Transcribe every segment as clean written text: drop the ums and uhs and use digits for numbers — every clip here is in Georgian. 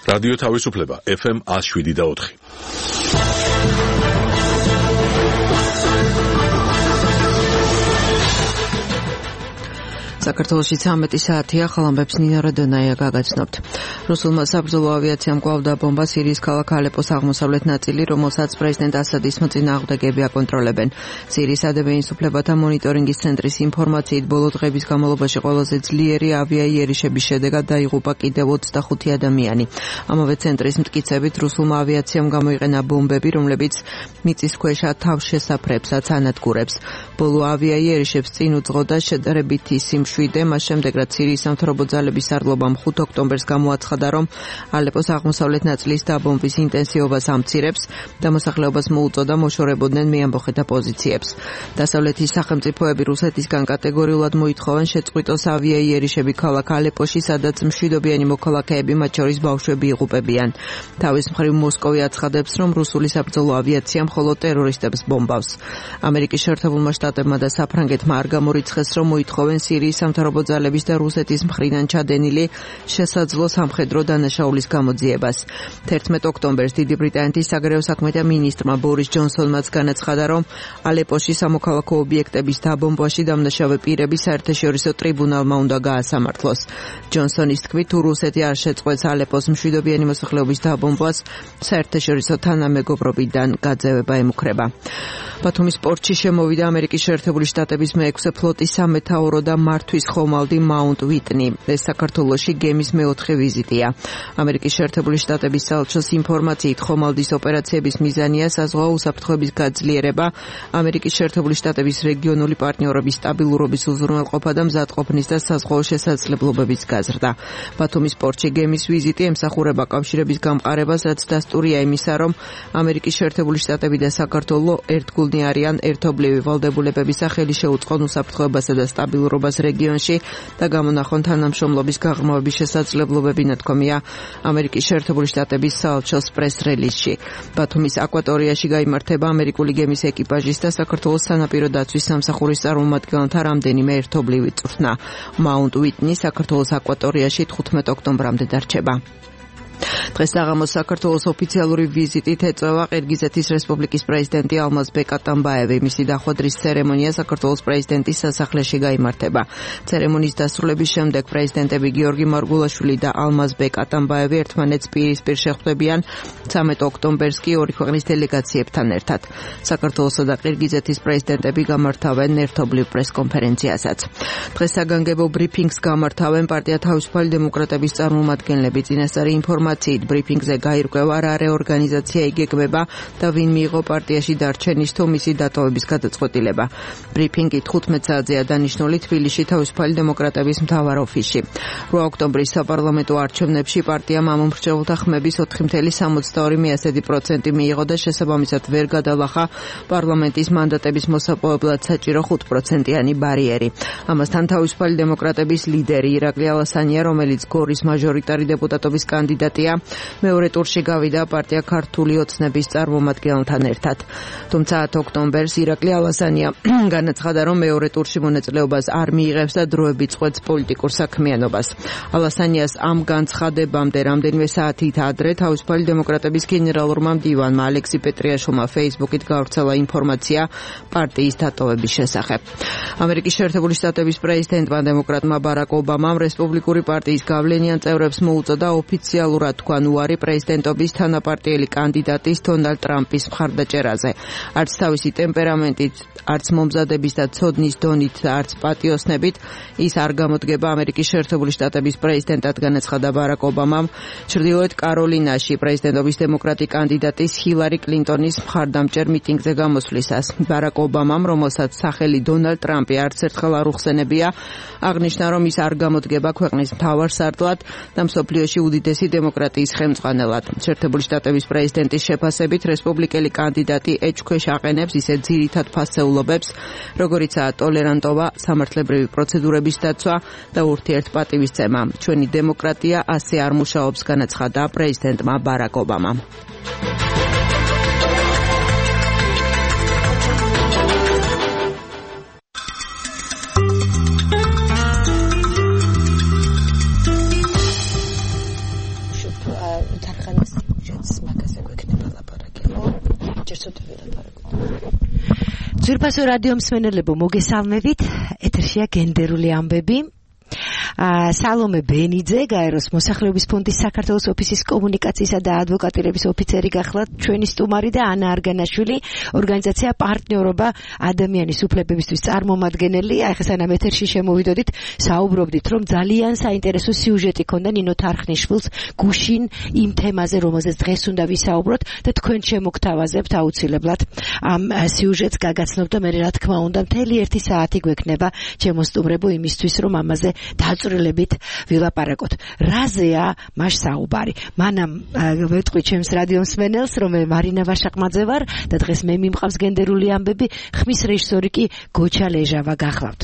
რადიო თავისუფლება FM 107.4. საქართველოში 13 საათია, ხალამბებს ნინა როდონაია გაგაცნობთ. რუსულმა საბრძოლო ავიაციამ კვლავ დაბომბა სირიის ქალაქ ალეპოს აღმოსავლეთ ნაწილი, რომელსაც პრეზიდენტ ასადის მოწინააღმდეგეები აკონტროლებენ. სირიის ადამიანის უფლებათა მონიტორინგის ცენტრის ინფორმაციით, ბოლო დღების განმავლობაში ყველაზე ძლიერი ავიაიერიშების შედეგად დაიღუპა კიდევ 25 ადამიანი. ამავე ცენტრის მტკიცებით, რუსულმა ავიაციამ გამოიყენა ბომბები, რომლებიც მიწისქვეშა თავშესაფრებსაც ანადგურებს. ბოლო ავიაიერიშებს წინ უძღოდა შედარებითი სიმშვიდე, მას შემდეგ რაც სირიის სამთავრობო ძალების სარდლობამ 5 ოქტომბერს გამოაცხადა, რომ ალეპოს აღმოსავლეთ ნაწილის დაბომბვის ინტენსივობას ამცირებს და მოსახლეობას მოუწოდა მოშორებოდნენ მეამბოხეთა პოზიციებს. დასავლეთის სახელმწიფოები რუსეთისგან კატეგორიულად მოითხოვენ შეწყვიტოს ავიაიერიშები ქალაქ ალეპოში, სადაც მშვიდობიანი მოქალაქეები, მათ შორის ბავშვები იღუპებიან. თავის მხრივ მოსკოვი აცხადებს, რომ რუსული საბრძოლო ავიაცია მხოლოდ ტერორისტებს ბომბავს. ამერიკის შეერთებულმა შტატებმა და საფრანგეთმა არ გამორიცხეს, რომ მოითხოვენ სირიის სამთავრობო ძალების და რუსეთის მხრიდან ჩადენილი შესაძლო სამხედრო დანაშაულის გამოძიებას. 11 ოქტომბერს დიდი ბრიტანეთის საგარეო საქმეთა მინისტრმა ბორის ჯონსონმაც განაცხადა, რომ ალეპოში სამოქალაქო ობიექტების დაბომბვაში დამნაშავე პირები საერთაშორისო ტრიბუნალმა უნდა გაასამართლოს. ჯონსონის თქმით, თუ რუსეთი არ შეწყვეტს ალეპოს მშვიდობიანი მოსახლეობის დაბომბვას, საერთაშორისო თანამეგობრობიდან გაძევება ემუქრება. ბათუმის პორტში შემოვიდა ამერიკის შეერთებული შტატების მე-6 ფლოტის სამეთაურო და მართვის ხომალდი მაუნტ ვიტნი. ეს საქართველოში გემის მე-4 ვიზიტია. ამერიკის შეერთებული შტატების საელჩოს ინფორმაციით, ხომალდის ოპერაციების მიზანია საზღვაო უსაფრთხოების გაძლიერება, ამერიკის შეერთებული შტატების რეგიონული პარტნიორობის სტაბილურობის უზრუნველყოფა და მზადყოფნის და საზღვაო შესაძლებლობების გაზრდა. ბათუმის პორტში გემის ვიზიტი ემსახურება კავშირების გამყარებას, რაც დასტურია იმისა, რომ ამერიკის შეერთებული შტატები და საქართველო ერთგულნი არიან ერთობლივი ვალდებულებების სახელი შეუწყონ უსაფრთხოებასა და სტაბილურობას რეგიონში და გამონახონ თანამშრომლობის გაღრმავების შესაძლებლობები, ნათქვამია ამერიკის შეერთებული შტატების საელჩოს პრეს-რელიზში. ბათუმის აკვატორიაში გაიმართება ამერიკული გემის ეკიპაჟის და საქართველოს სანაპირო დაცვის სამსახურის წარმომადგენელთა რამდენიმე ერთობლივი წვრთნა. მაუნტ ვიტნი საქართველოს აკვატორიაში 15 ოქტომბრამდე დარჩება. დღეს საღამოს საქართველოს ოფიციალური ვიზიტით ეწევა ყირგიზეთის რესპუბლიკის პრეზიდენტი ალმაზბეკ ატამბაევი. მისი დახვედრის ცერემონია საქართველოს პრეზიდენტის სასახლეში გაიმართება. ცერემონიის დასრულების შემდეგ პრეზიდენტები გიორგი მარგულაშვილი და ალმაზბეკ ატამბაევი ერთმანეთს პირისპირ შეხვდებიან. 13 ოქტომბერს კი ორი ქვეყნის დელეგაციებთან ერთად. საქართველოსა და ყირგიზეთის პრეზიდენტები გამართავენ ერთობლივ პრესკონფერენციასაც. დღეს საგანგებო ბრიფინგს გამართავენ პარტია თავისუფალი დემოკრატების წარმომადგენლები. წინასწარი ინფორმაციით ბრიფინგზე გაირკვევა რა რეორგანიზაცია იგეგმება და ვინ მიიღო პარტიაში დარჩენის თუ მისი დატოვების გადაწყვეტილება. ბრიფინგი 15 საათზეა დანიშნული თბილისში თავისუფალი დემოკრატების მთავარ ოფისში. 8 ოქტომბრის საპარლამენტო არჩევნებში პარტიამ ამ მომხრჩეულთა ხმების 4,62% მიიღო და შესაბამისად ვერ გადალახა პარლამენტის მანდატების მოსაპოვებლად საჭირო 5%-იანი ბარიერი. ამასთან თავისუფალი დემოკრატების ლიდერი ირაკლი ალასანია, რომელიც გორის მაჟორიტარი დეპუტატობის კანდიდატია, მეორე ტურში გავიდა პარტია ქართული ოცნების წარმომადგენელთან ერთად. თუმცა 10 ოქტომბერს ირაკლი ალასანია განაცხადა, რომ მეორე ტურში მონაწილეობას არ მიიღებს და დროებით წყვეტს პოლიტიკურ საქმიანობას. ალასანიას ამ განცხადებამდე რამდენიმე საათით ადრე თავისუფალი დემოკრატების გენერალურმა მდივანმა ალექსი პეტრიაშვილმა Facebook-ით გავრცელა ინფორმაცია პარტიის დატოვების შესახებ. ამერიკის შეერთებული შტატების პრეზიდენტმა დემოკრატმა ბარაკ ობამამ რესპუბლიკური პარტიის გავლენიან წევრებს მოუწოდა ოფიციალურად თქვან უარი პრეზიდენტობის თანაპარტიელი კანდიდატის დონალდ ტრამპის მხარდაჭერაზე. არც თავისი ტემპერამენტით, არც მომზადების და ცოდნის დონით და არც პატიოსნებით ის არ გამოდგება ამერიკის შეერთებული შტატების პრეზიდენტად, განაცხადა ბარაკ ობამამ ჩრდილოეთ კაროლინაში პრეზიდენტობის დემოკრატი კანდიდატის ჰილარი კლინტონის მხარდამჭერ მიტინგზე გამოსვლისას. ბარაკ ობამამ, რომელსაც სახელი დონალდ ტრამპი არც ერთხელ არ უხსენებია, აღნიშნა, რომ ის არ გამოდგება ქვეყნის მთავარ სარდლად და მსოფლიოში უდიდესი დემოკრატიის ხელმძღვანელად. შეერთებული შტატების პრეზიდენტის შეფასებით რესპუბლიკელი კანდიდატი ეჭქვეშ აყენებს ისეთ ძირითად ფასეულობებს, როგორიცაა ტოლერანტობა, სამართლებრივი პროცედურების დაცვა და ურთიერთპატივისცემა. ჩვენი დემოკრატია ასე არ მუშაობს, განაცხადა პრეზიდენტმა ბარაკ ობამამ. ძვირფასო რადიო მსმენელებო, მოგესალმებით. ეთერშია გენდერული ამბები. სალომე ბენიძე, გაეროს მოსახლეობის ფონდის საქართველოს ოფისის კომუნიკაციისა და ადვოკატირების ოფიცერი გახლავთ ჩვენი სტუმარი და ანა არგანაშვილი, ორგანიზაცია პარტნიორობა ადამიანის უფლებებისთვის წარმომადგენელი. ახლა სანამ ეთერში შემოვიდოდით, საუბრობდით, რომ ძალიან საინტერესო სიუჟეტი ქონდა ნინო თარხნიშვილს გუშინ იმ თემაზე, რომელზეც დღეს უნდა ვისაუბროთ და თქვენ შემოგთავაზებთ აუცილებლად ამ სიუჟეტს გაგაცნობ და მე რა თქმა უნდა მთელი 1 საათი გვექნება ჩემოსტუმრებო იმისთვის, რომ ამაზე დაწვრილებით ვილაპარაკოთ. რაზეა მას საუბარი? მანამ ვეთყვი ჩემს რადიო მსმენელს, რომ მე მარინა ვაშაყმაძე ვარ და დღეს მე მიმყავს გენდერული ამბები, ხმის რეჟისორი კი გოჩა ლეჟავა გახლავთ.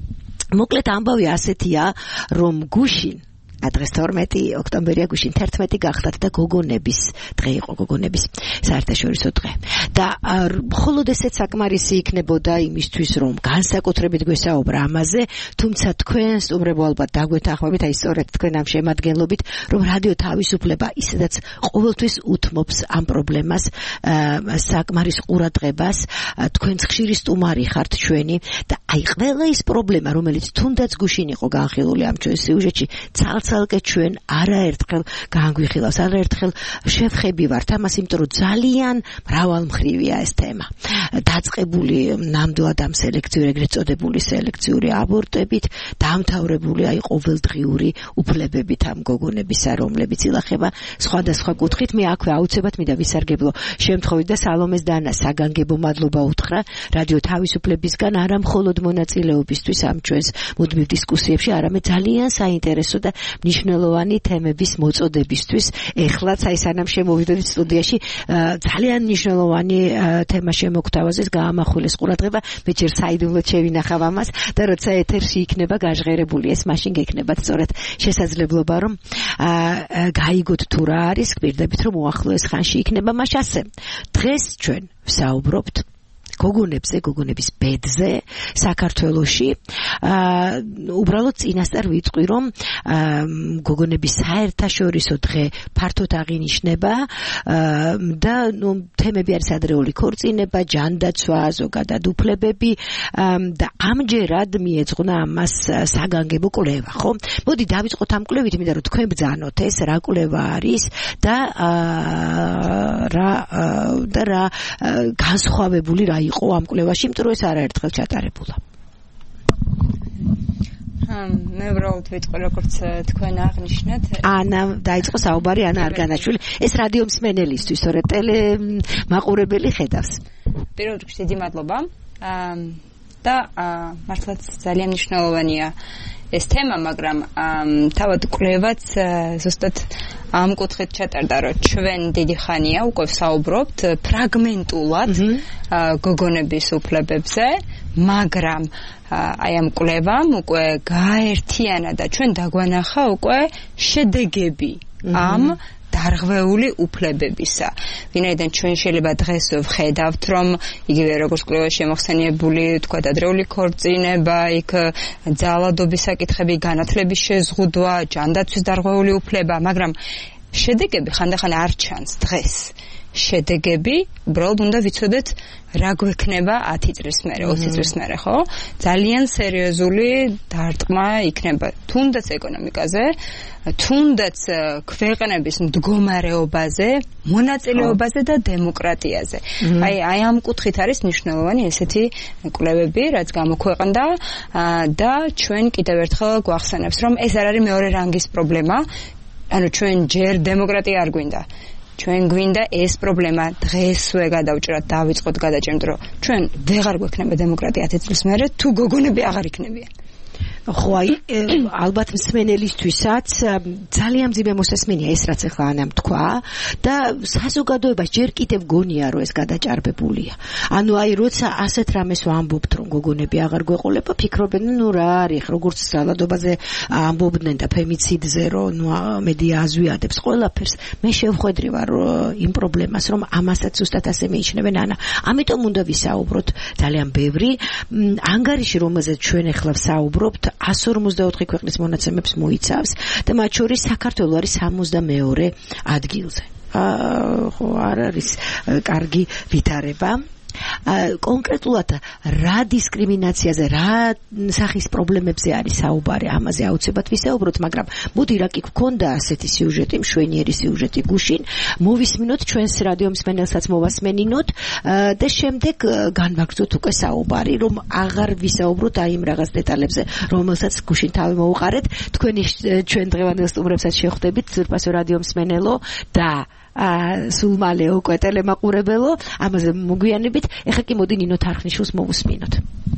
მოკლედ ამბავი ასეთია, რომ გუშინ დღეს 12 ოქტომბერია, გუშინ 11 გახდათ და გოგონების დღე იყო, გოგონების საერთაშორისო დღე. და მხოლოდ ესეც საკმარისი იქნებოდა იმისთვის, რომ განსაკუთრებით გვესაუბრა ამაზე, თუმცა თქვენ სტუმრებო ალბათ დაგვეთანხმებით, აი სწორედ თქვენ ამ შემადგენლობით, რომ რადიო თავისუფლება ისედაც ყოველთვის უთმობს ამ პრობლემას, საკმარის ყურადღებას, თქვენც ხშირი სტუმარი ხართ ჩვენი და აი ყველა ის პრობლემა, რომელიც თუნდაც გუშინ იყო განხილული ამ ჩვენ სიუჟეტში, ცალკე ჩვენ არაერთხელ განგვიხილავს, არაერთხელ შევხები ვართ ამას, იმიტომ რომ ძალიან მრავალმხრივია ეს თემა. დაწყებული ნამდვილად ამ სელექციური, ეგრეთ წოდებული სელექციური აბორტებით, დამთავრებული აი ყოველდღიური უფლებებით ამ გოგონებისა, რომლებიც ილახება სხვადასხვა კუთხით. მე აქვე აუცილებლად მინდა ვისარგებლო შემთხვევით და სალომეს დანა საგანგებო მადლობა უთხრა რადიო თავისუფლებისგან, არა მხოლოდ მონაწილეობისთვის ამ ჩვენს მუდმივ დისკუსიებში, არამედ ძალიან საინტერესო და მნიშვნელოვანი თემების მოწოდებისთვის. ეხლაც აი სანამ შემოვიდოდით სტუდიაში, ძალიან მნიშვნელოვანი თემა შემოგთავაზეს, გაამახვილეს ყურადღება, მე ჯერ საიდუმლოდ შევინახავ ამას და როცა ეთერში იქნება გაჟღერებული ეს, მაშინ გექნებათ სწორედ შესაძლებლობა, რომ გაიგოთ თუ რა არის, გვირდებით რომ უახლოეს ხანში იქნება. მას ასე დღეს ჩვენ ვსაუბრობთ გოგონებზე, გოგონების ბედზე საქართველოში. უბრალოდ წინასწარ ვიტყვი, რომ გოგონების საერთაშორისო დღე ფართოდ აღინიშნება და თემები არის ადრეული ქორწინება, ჯანდაცვა, ზოგადად უფლებები და ამჯერად მიეძღვნა ამას საგანგებო კვლევა, ხო? მოდი დავიწყოთ ამ კვლევით, მინდა რომ თქვენ ბრძანოთ ეს რა კვლევა არის და რა განსხვავებული რა იყო ამ კვლევაში, იმიტომ რომ ეს არაერთხელ ჩატარებულა. მე უბრალოდ ვიტყვი, როგორც თქვენ აღნიშნეთ, ანა დაიწყო საუბარი, ანა არგანაშვილი, ეს რადიო მსმენელისთვის, სწორედ ტელემაყურებელი ხედავს. პირველ რიგში დიდი მადლობა და მართლაც ძალიან მნიშვნელოვანია ეს თემა, მაგრამ თავად კვლევაც ზუსტად ამ კუთხით ჩატარდა, რომ ჩვენ დიდი ხანია უკვე ვსაუბრობთ ფრაგმენტულად გოგონების უფლებებზე, მაგრამ აი ამ კვლევამ უკვე გააერთიანა და ჩვენ დაგვანახა უკვე შედეგები ამ დარღვეული უფლებებისა. ვინაიდან ჩვენ შეიძლება დღეს ვხედავთ, რომ იგივე როგორც კვლევაში შემოხსენიებული, თქვა ადრეული ქორწინება, იქ ძალადობის საკითხები, განათლების შეზღუდვა, ჯანდაცვის დარღვეული უფლება, მაგრამ შედეგები ხანდახან არ ჩანს დღეს. შედეგები, უბრალოდ უნდა ვიცოდეთ რა გვექნება 10 წლის მერე, 20 წლის მერე, ხო? ძალიან სერიოზული დარტყმა იქნება თუნდაც ეკონომიკაზე, თუნდაც ქვეყნების მდგომარეობაზე, მონაწილეობაზე და დემოკრატიაზე. აი ამ კუთხით არის მნიშვნელოვანი ესეთი კვლევები, რაც გამოქვეყნდა და ჩვენ კიდევ ერთხელ გვახსენებს, რომ ეს არ არის მეორე რანგის პრობლემა, ანუ ჩვენ ჯერ დემოკრატია არ გვინდა. ჩვენ გვინდა ეს პრობლემა დღესვე გადავჭრათ, დავიწყოთ გადაჭერით, რომ ჩვენ ვეღარ გვექნება დემოკრატია 10 წლის მერე, თუ გოგონები აღარ იქნებიან. ხო, აი ალბათ მსმენელისთვისაც ძალიან მძიმე მოსასმენია ეს, რაც ახლა ანამ თქვა და საზოგადოებას ჯერ კიდევ გონია, რომ ეს გადაჭარბებულია. ანუ აი როცა ასეთ რამეს ვამბობთ, რომ გოგონები აღარ გვეყოლება, ფიქრობენ, ნუ რა არის, როგორც ძალადობაზე ამბობდნენ და ფემიციდზე, რომ ნუ მედია აზვიადებს ყველაფერს. მე შევხვედრი ვარ იმ პრობლემას, რომ ამასაც ზუსტად ასე მიიჩნევენ ანა. ამიტომ უნდა ვისაუბროთ ძალიან ბევრი ანგარიში, რომელზეც ჩვენ ახლა ვსაუბრობთ, 154 ქვეყნის მონაცემებს მოიცავს და მათ შორის საქართველო არის 62 ადგილზე. ხო, არ არის კარგი ვითარება. კონკრეტულად რა დისკრიმინაციაზე, რა სახის პრობლემებზე არის საუბარი, ამაზე აუცილებლად ვისაუბროთ, მაგრამ მოდი რა კი გქონდა ასეთი სიუჟეტი, მშვენიერი სიუჟეტი გუშინ, მოვისმინოთ ჩვენს რადიო მსმენელსაც მოვასმენინოთ და შემდეგ განვაგრძოთ უკვე საუბარი, რომ აღარ ვისაუბროთ აი იმ რაღაც დეტალებზე, რომელსაც გუშინ თავი მოუყარეთ, თქვენი ჩვენ დღევანდელ სტუმრებსაც შევხვდებით, ძვირფასო რადიო მსმენელო და სულ მალე უკვე ტელემაყურებელო, ამაზე მოგვიანებით. ეხლა კი მოდი ნინო თარხნიშვილს მოვუსმინოთ.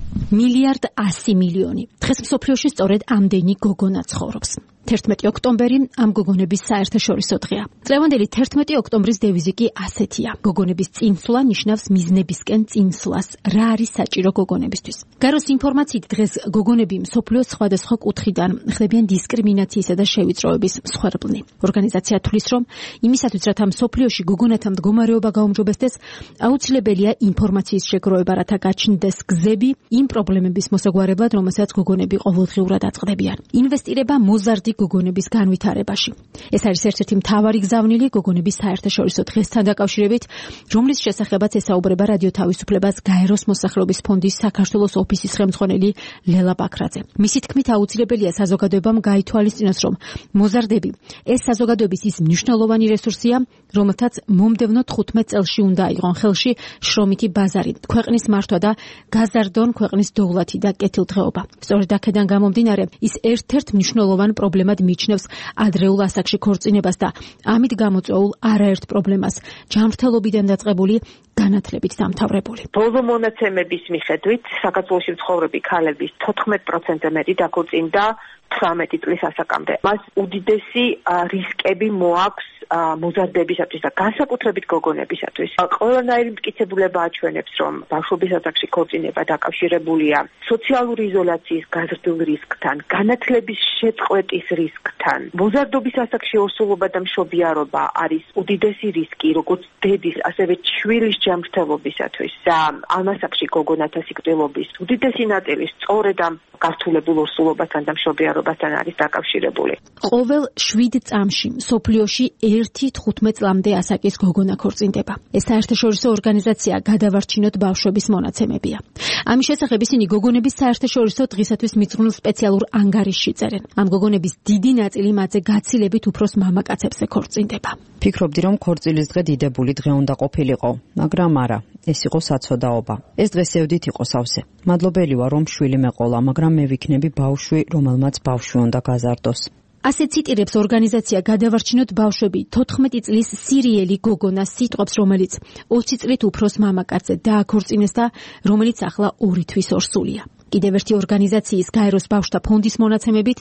1,100,000,000. დღეს მსოფლიოში სწორედ ამდენი გოგონა ცხოვრობს. 11 ოქტომბერი ამ გოგონების საერთაშორისო დღეა. დღევანდელი 11 ოქტომბრის დევიზი კი ასეთია. გოგონების წინსვლა ნიშნავს მიზნებისკენ წინსვლას. რა არის საჭირო გოგონებისთვის? გაროს ინფორმაციით დღეს გოგონები მსოფლიოს სხვადასხვა კუთხიდან ხდებიან დისკრიმინაციისა და შევიწროების მსხვერპლნი. ორგანიზაცია თვლის, რომ იმისათვის, რათა მსოფლიოში გოგონათა მდგომარეობა გაუმჯობესდეს, აუცილებელია ინფორმაციის შეგროვება, რათა გაჩნდეს გზები იმ პრობლემების მოსაგვარებლად, რომელსაც გოგონები ყოველდღიურად აწყდებიან. ინვესტირება მოზარდი გოგონების განვითარებაში. ეს არის ერთ-ერთი მთავარი გზავნილი გოგონების საერთაშორისო დღესთან დაკავშირებით, რომლის შესახებაც ესაუბრება რადიო თავისუფლებას გაეროს მოსახლეობის ფონდის საქართველოს ოფისის ხელმძღვანელი ლელა ბაქრაძე. მისი თქმით, აუცილებელია საზოგადოებამ გაითვალისწინოს, რომ მოზარდები ეს საზოგადოების ის მნიშვნელოვანი რესურსია, რომელთაც მომდევნო 15 წელში უნდა აიღონ ხელში შრომითი ბაზარი, ქვეყნის მართვა და გაზარდონ ქვეყნის დოვლათი და კეთილდღეობა. სწორედ აქედან გამომდინარე, ის ერთ-ერთ მნიშვნელოვან პრობლემად მიიჩნევს ადრეულ ასაკში ქორწინებას და ამით გამოწვეულ არაერთ პრობლემას, ჯანმრთელობიდან დაწყებული განათლებით დამთავრებული. ბოლო მონაცემების მიხედვით, საქართველოში მცხოვრები ქალების 14%-ზე მეტი დაქორწინდა 18 წლის ასაკამდე. მას უდიდესი რისკები მოაქვს მოზარდებისათვის და განსაკუთრებით გოგონებისათვის. ყველანაირი მტკიცებულება აჩვენებს, რომ ბავშვობის ასაკში ქორწინება დაკავშირებულია სოციალური იზოლაციის გაზრდილ რისკთან, განათლების შეწყვეტის რისკთან. მოზარდობის ასაკში ორსულობა და მშობიარობა არის უდიდესი რისკი, როგორც დედის, ასევე შვილის ჯანმრთელობისათვის. და ამ ასაკში გოგონათა სიკვდილობის უდიდესი ნაწილი სწორედ ამ გართულებულ ორსულობასთან და მშობიარობასთან არის დაკავშირებული. ყოველ 7 წამში მსოფლიოში 1-15 წლამდე ასაკის გოგონა ქორწინდება. ეს საერთაშორისო ორგანიზაცია გადავარჩინოთ ბავშვების მონაცემებია. ამის შესახებ ისინი გოგონების საერთაშორისო დღისათვის მიწვრილ სპეციალურ ანგარიშში წერენ. ამ გოგონების დიდი ნაწილი მათზე გაცილებით უფროს მამაკაცებზე ქორწინდება. ფიქრობდი, რომ ქორწილის დღე დიდებული დღე უნდა ყოფილიყო, მაგრამ არა, ეს იყო საცოდაობა. ეს დღესევდით იყო სავსე. მადლობელი ვარ, რომ შვილი მეყოლა, მაგრამ მე ვიქნები ბავშვი, რომელმაც ბავშვი უნდა გაზარდოს. ასე ციტირებს ორგანიზაცია გადავარჩინოთ ბავშვები 14 წლის სირიელი გოგონა სიტყვებს, რომელიც 20 წლით უფროს მამაკაცზე დააქორწინეს და რომელიც ახლა 2 თვის ორსულია. კიდევ ერთი ორგანიზაციის გაეროს ბავშვთა ფონდის მონაცემებით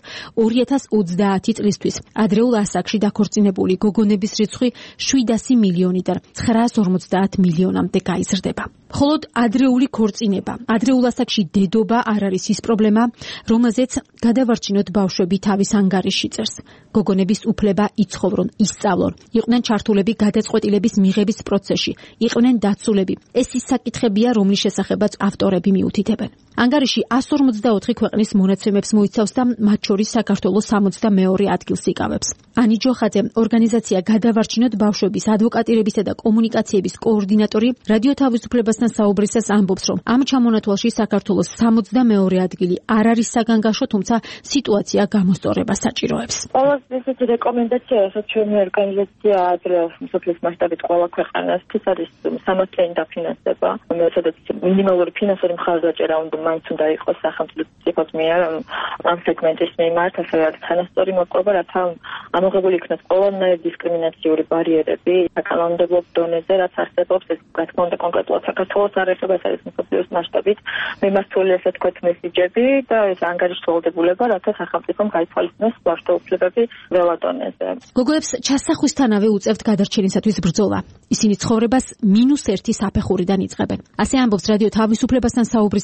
2030 წლისთვის ადრეულ ასაკში დაქორწინებული გოგონების რიცხვი 700 მილიონიდან 950 მილიონამდე გაიზრდება. მხოლოდ ადრეული ქორწინება, ადრეულ ასაკში დედობა არ არის ის პრობლემა, რომელზეც გადავარჩინოთ ბავშვები თავის ანგარიშში წერს. გოგონების უფლება იცხოვრონ, ისწავლონ, იყვნენ ჩართულები გადაწყვეტილების მიღების პროცესში, იყვნენ დაცულები. ეს ის საკითხებია, რომლის შესახებაც ავტორები მიუთითებენ. ანგარიში 144 ქვეყნის მონაცემებს მოიცავს და მათ შორის საქართველოს 62 ადგილს იკავებს. ანი ჯოხაძე, ორგანიზაცია გადავარჩინოთ ბავშვების ადვოკატირებისა და კომუნიკაციების კოორდინატორი, რადიო თავისუფლებასთან საუბრისას ამბობს, რომ ამ ჩამონათვალში საქართველოს 62 ადგილი არ არის საგანგაშო, თუმცა სიტუაცია გამოსწორებას საჭიროებს. ყველაზე ესეთი რეკომენდაცია, რასაც ჩვენი ორგანიზაცია ადრეულ მსოფლიოს მასშტაბით ყველა ქვეყანას არის სამართლიანი დაფინანსება, რომელსაც მინიმალური ფინანსური მხარდაჭერა უნდა მაინც უნდა იყოს სახელმწიფოს მიერ ამ სეგმენტის მიმართ, ასე რომ თანასწორი მოპყრობა, რათა ამოღებული იქნას ყველანაირი დისკრიმინაციული ბარიერები საკანონმდებლო დონეზე, რაც არსებობს, ეს რა თქმა უნდა კონკრეტულად საქართველოს არ ეხება, ეს არის მსოფლიოს მასშტაბით მიმართული, ასე თქვით, მესიჯები და ეს ანგარიშვალდებულება, რათა სახელმწიფომ გაითვალისწინოს ბავშვთა უფლებები ყველა დონეზე. გოგოებს ჩასახვისთანავე უწევთ გადარჩენისათვის ბრძოლა. ისინი ცხოვრებას -1 საფეხურიდან იწყებენ. ასე ამბობს რადიო თავისუფლებასთან საუბრისას ანა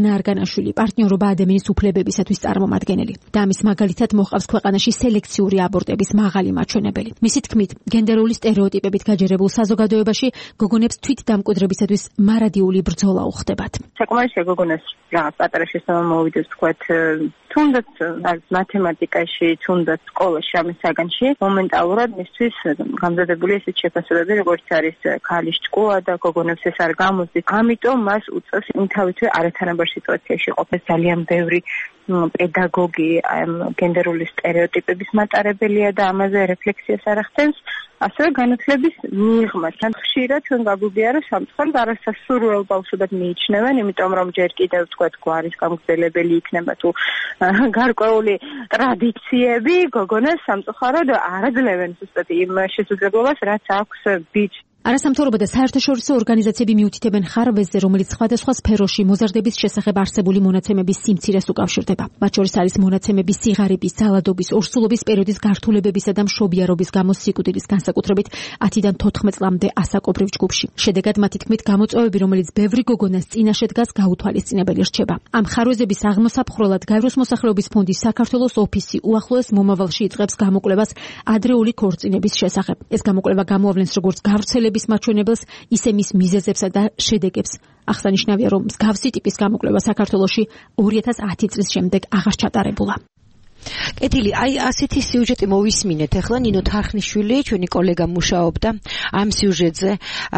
ანა არგანაშვილი, პარტნიორობა ადამიანის უფლებებისათვის წარმომადგენელი. და ამის მაგალითად მოყავს ქვეყანაში სელექციური აბორტების მაღალი მაჩვენებელი. მისი თქმით, გენდერული სტერეოტიპებით გაჯერებულ საზოგადოებაში გოგონებს თვითდამკვიდრებისათვის მარადიული ბრძოლა უხდებათ. საკმარისია გოგონას რაღაც პატარა შესაძლოა მოვიდეს თქვათ თუნდაც მათემატიკაში, თუნდაც სკოლაში ამის საგანში მომენტალურად მისთვის გამზადებული ესეთ შეფასებები, როგორც არის ქალის ჭკუა და გოგონებს ეს არ გამოძით. ამიტომ მას უწევს იმთავითვე არათანაბარ სიტუაციაში ყოფნა. ძალიან ბევრი პედაგოგი გენდერული სტერეოტიპების მატარებელია და ამაზე რეფლექსიას არ ახდენს. ასევე განათლების მიღმა. თან ხშირად ჩვენ გაგვიგია, რომ სამწუხაროდ არასასურველ ბავშვებად მიიჩნევენ, იმიტომ რომ ჯერ კიდევ თქვათ გვარის გამგზელებელი იქნება თუ გარკვეული ტრადიციები გოგონას სამწუხაროდ არ აძლევენ ზუსტად იმ შესაძლებლობას, რაც აქვს ბიჭს. არასამთავრობო და საერთაშორისო ორგანიზაციები მიუთითებენ ხარვეზზე, რომელიც სხვადასხვა სფეროში მოზარდების შესახებ არსებული მონაცემების სიმცირეს უკავშირდება. მათ შორის არის მონაცემები სიღარიბის, ძალადობის, ორსულობის პერიოდის გართულებებისა და მშობიარობის გამო სიკვდილის განსაკუთრებით 10-დან 14 წლამდე ასაკობრივ ჯგუფში. შედეგად მათი თქმით გამოწვევები, რომელიც ბევრი გოგონას წინაშე დგას, გაუთვალისწინებელი რჩება. ამ ხარვეზების აღმოსაფხროლად გაეროს მოსახლეობის ფონდის საქართველოს ოფისი უახლოეს მომავალში იწყებს გამოკვლევას ადრეული ქორწინების შესახებ. ეს გამოკვლევა გამოავლენს როგორც გავრცელების მაჩვენებელს, ისე მის მიზეზებსა და შედეგებს. აღსანიშნავია, რომ მსგავსი ტიპის გამოკვლევა საქართველოში 2010 წლის შემდეგ აღარ ჩატარებულა. კეთილი, ასეთი სიუჟეტი მოვისმინეთ. ახლა ნინო თარხნიშვილი, ჩვენი კოლეგა მუშაობდა ამ სიუჟეტზე.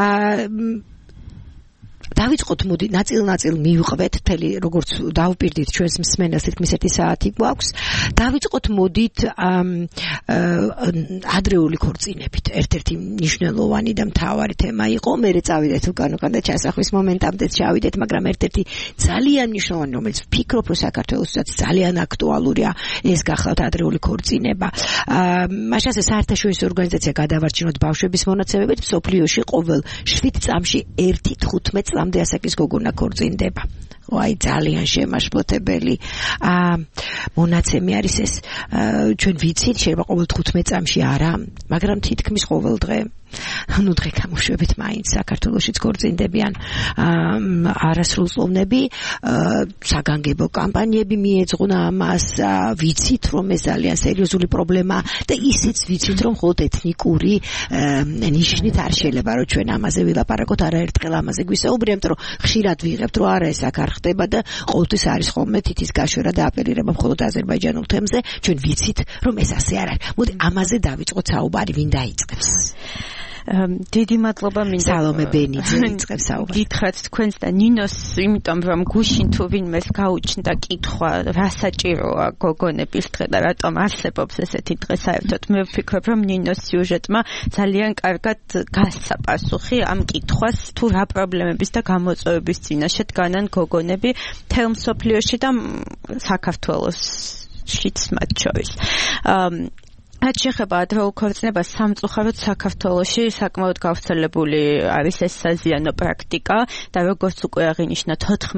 დავიწყოთ, მოდი, ნაწილ-ნაწილ მივყვეთ, მთელი როგორც დავპირდით ჩვენს მსმენელს, თითქმის 1 საათი გვაქვს. დავიწყოთ, მოდით ადრეული ქორწინებით. ერთ-ერთი მნიშვნელოვანი და მთავარი თემა იყო. მერე წავიდეთ უკან და ჩასახვის მომენტამდეც ჩავიდეთ, მაგრამ ერთ-ერთი ძალიან მნიშვნელოვანი, რომელიც ვფიქრობ, რომ საქართველოსაც ძალიან აქტუალურია, ეს გახლავთ ადრეული ქორწინება. მაშასე საერთაშორისო ორგანიზაცია გადავარჩინოთ ბავშვების მონაცემებით, მსოფლიოში ყოველ 7 წამში 1-15 წლამდე ასაკის გოგონა ქორწინდება. აი ძალიან შემაშფოთებელი მონაცემი არის ეს. ჩვენ ვიცით, შეიძლება ყოველ 15 წამში არა, მაგრამ თითქმის ყოველ დღე. ნუ დღე გამოშვებით მაინც საქართველოშიც ქორწინდებიან არასრულწლოვნები, საგანგებო კამპანიები მიეძღვნა ამას, ვიცით რომ ეს ძალიან სერიოზული პრობლემაა და ისიც ვიცით რომ მხოლოდ ეთნიკური ნიშნით არ შეიძლება რომ ჩვენ ამაზე ვილაპარაკოთ, არაერთხელ ამაზე გვისაუბრია, იმიტომ რომ ხშირად ვიღებთ რომ არა ეს აქ არ ხდება და ყოველთვის არის ხოლმე თითის გაშვერა და აპელირება მხოლოდ აზერბაიჯანულ თემზე. ჩვენ ვიცით რომ ეს ასე არ არის. მოდი ამაზე დავიწყოთ საუბარი, ვინ დაიწყებს? დიდი მადლობა მინდა სალომე ბენიძე იწყებს საუბარს. გითხრათ თქვენს და ნინოს, იმიტომ რომ გუშინ თუ ვინმეს გაუჩნდა კითხვა, რა საჭიროა გოგონების დღე და რატომ არსებობს ესეთი დღე საერთოდ, მე ვფიქრობ, რომ ნინოს სიუჟეტმა ძალიან კარგად გასცა პასუხი ამ კითხვას, თუ რა პრობლემების და გამოწვევების წინაშე დგანან გოგონები მთელ მსოფლიოში და საქართველოშიც მათ შორის. რაც შეეხება ადრეულ ქორწინებას, სამწუხაროდ საქართველოში საკმაოდ გავრცელებული არის ეს საზიანო პრაქტიკა და როგორც უკვე აღინიშნა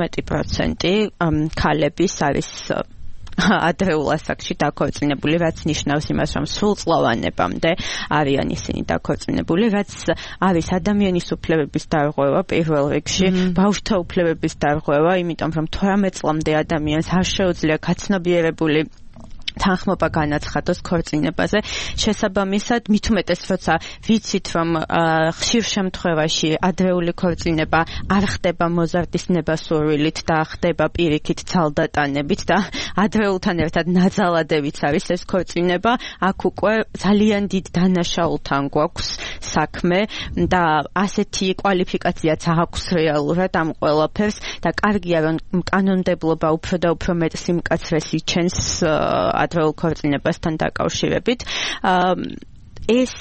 14% ქალების არის ადრეულ ასაკში დაქორწინებული, რაც ნიშნავს იმას, რომ სრულწლოვანებამდე არიან ისინი დაქორწინებული, რაც არის ადამიანის უფლებების დარღვევა პირველ რიგში, ბავშვთა უფლებების დარღვევა, იმიტომ რომ 18 წლამდე ადამიანს არ შეუძლია გაცნობიერებული თანხმობა განაცხადოს ქორწინებაზე. შესაბამისად, მით უმეტეს, როცა ვიცით, რომ ხშირ შემთხვევაში ადრეული ქორწინება არ ხდება მოზარდის ნებასურვილით და ხდება პირიქით ძალდატანებით და ადრეულთან ერთად ნაძალადებით არის ეს ქორწინება, აქ უკვე ძალიან დიდ დანაშაულთან გვაქვს საქმე და ასეთი კვალიფიკაციაც აქვს რეალურად ამ ყველაფერს და კარგია, რომ კანონმდებლობა უფრო და უფრო მეტ სიმკაცრეს იჩენს ადრეულ ქორწინებასთან დაკავშირებით. ეს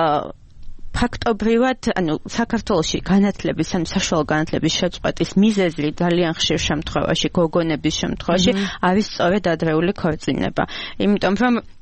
ფაქტობრივად, საქართველოში განათლების, საშუალო განათლების შეწყვეტის მიზეზი ძალიან ხშირ შემთხვევაში, გოგონების შემთხვევაში არის სწორედ ადრეული ქორწინება. იმიტომ რომ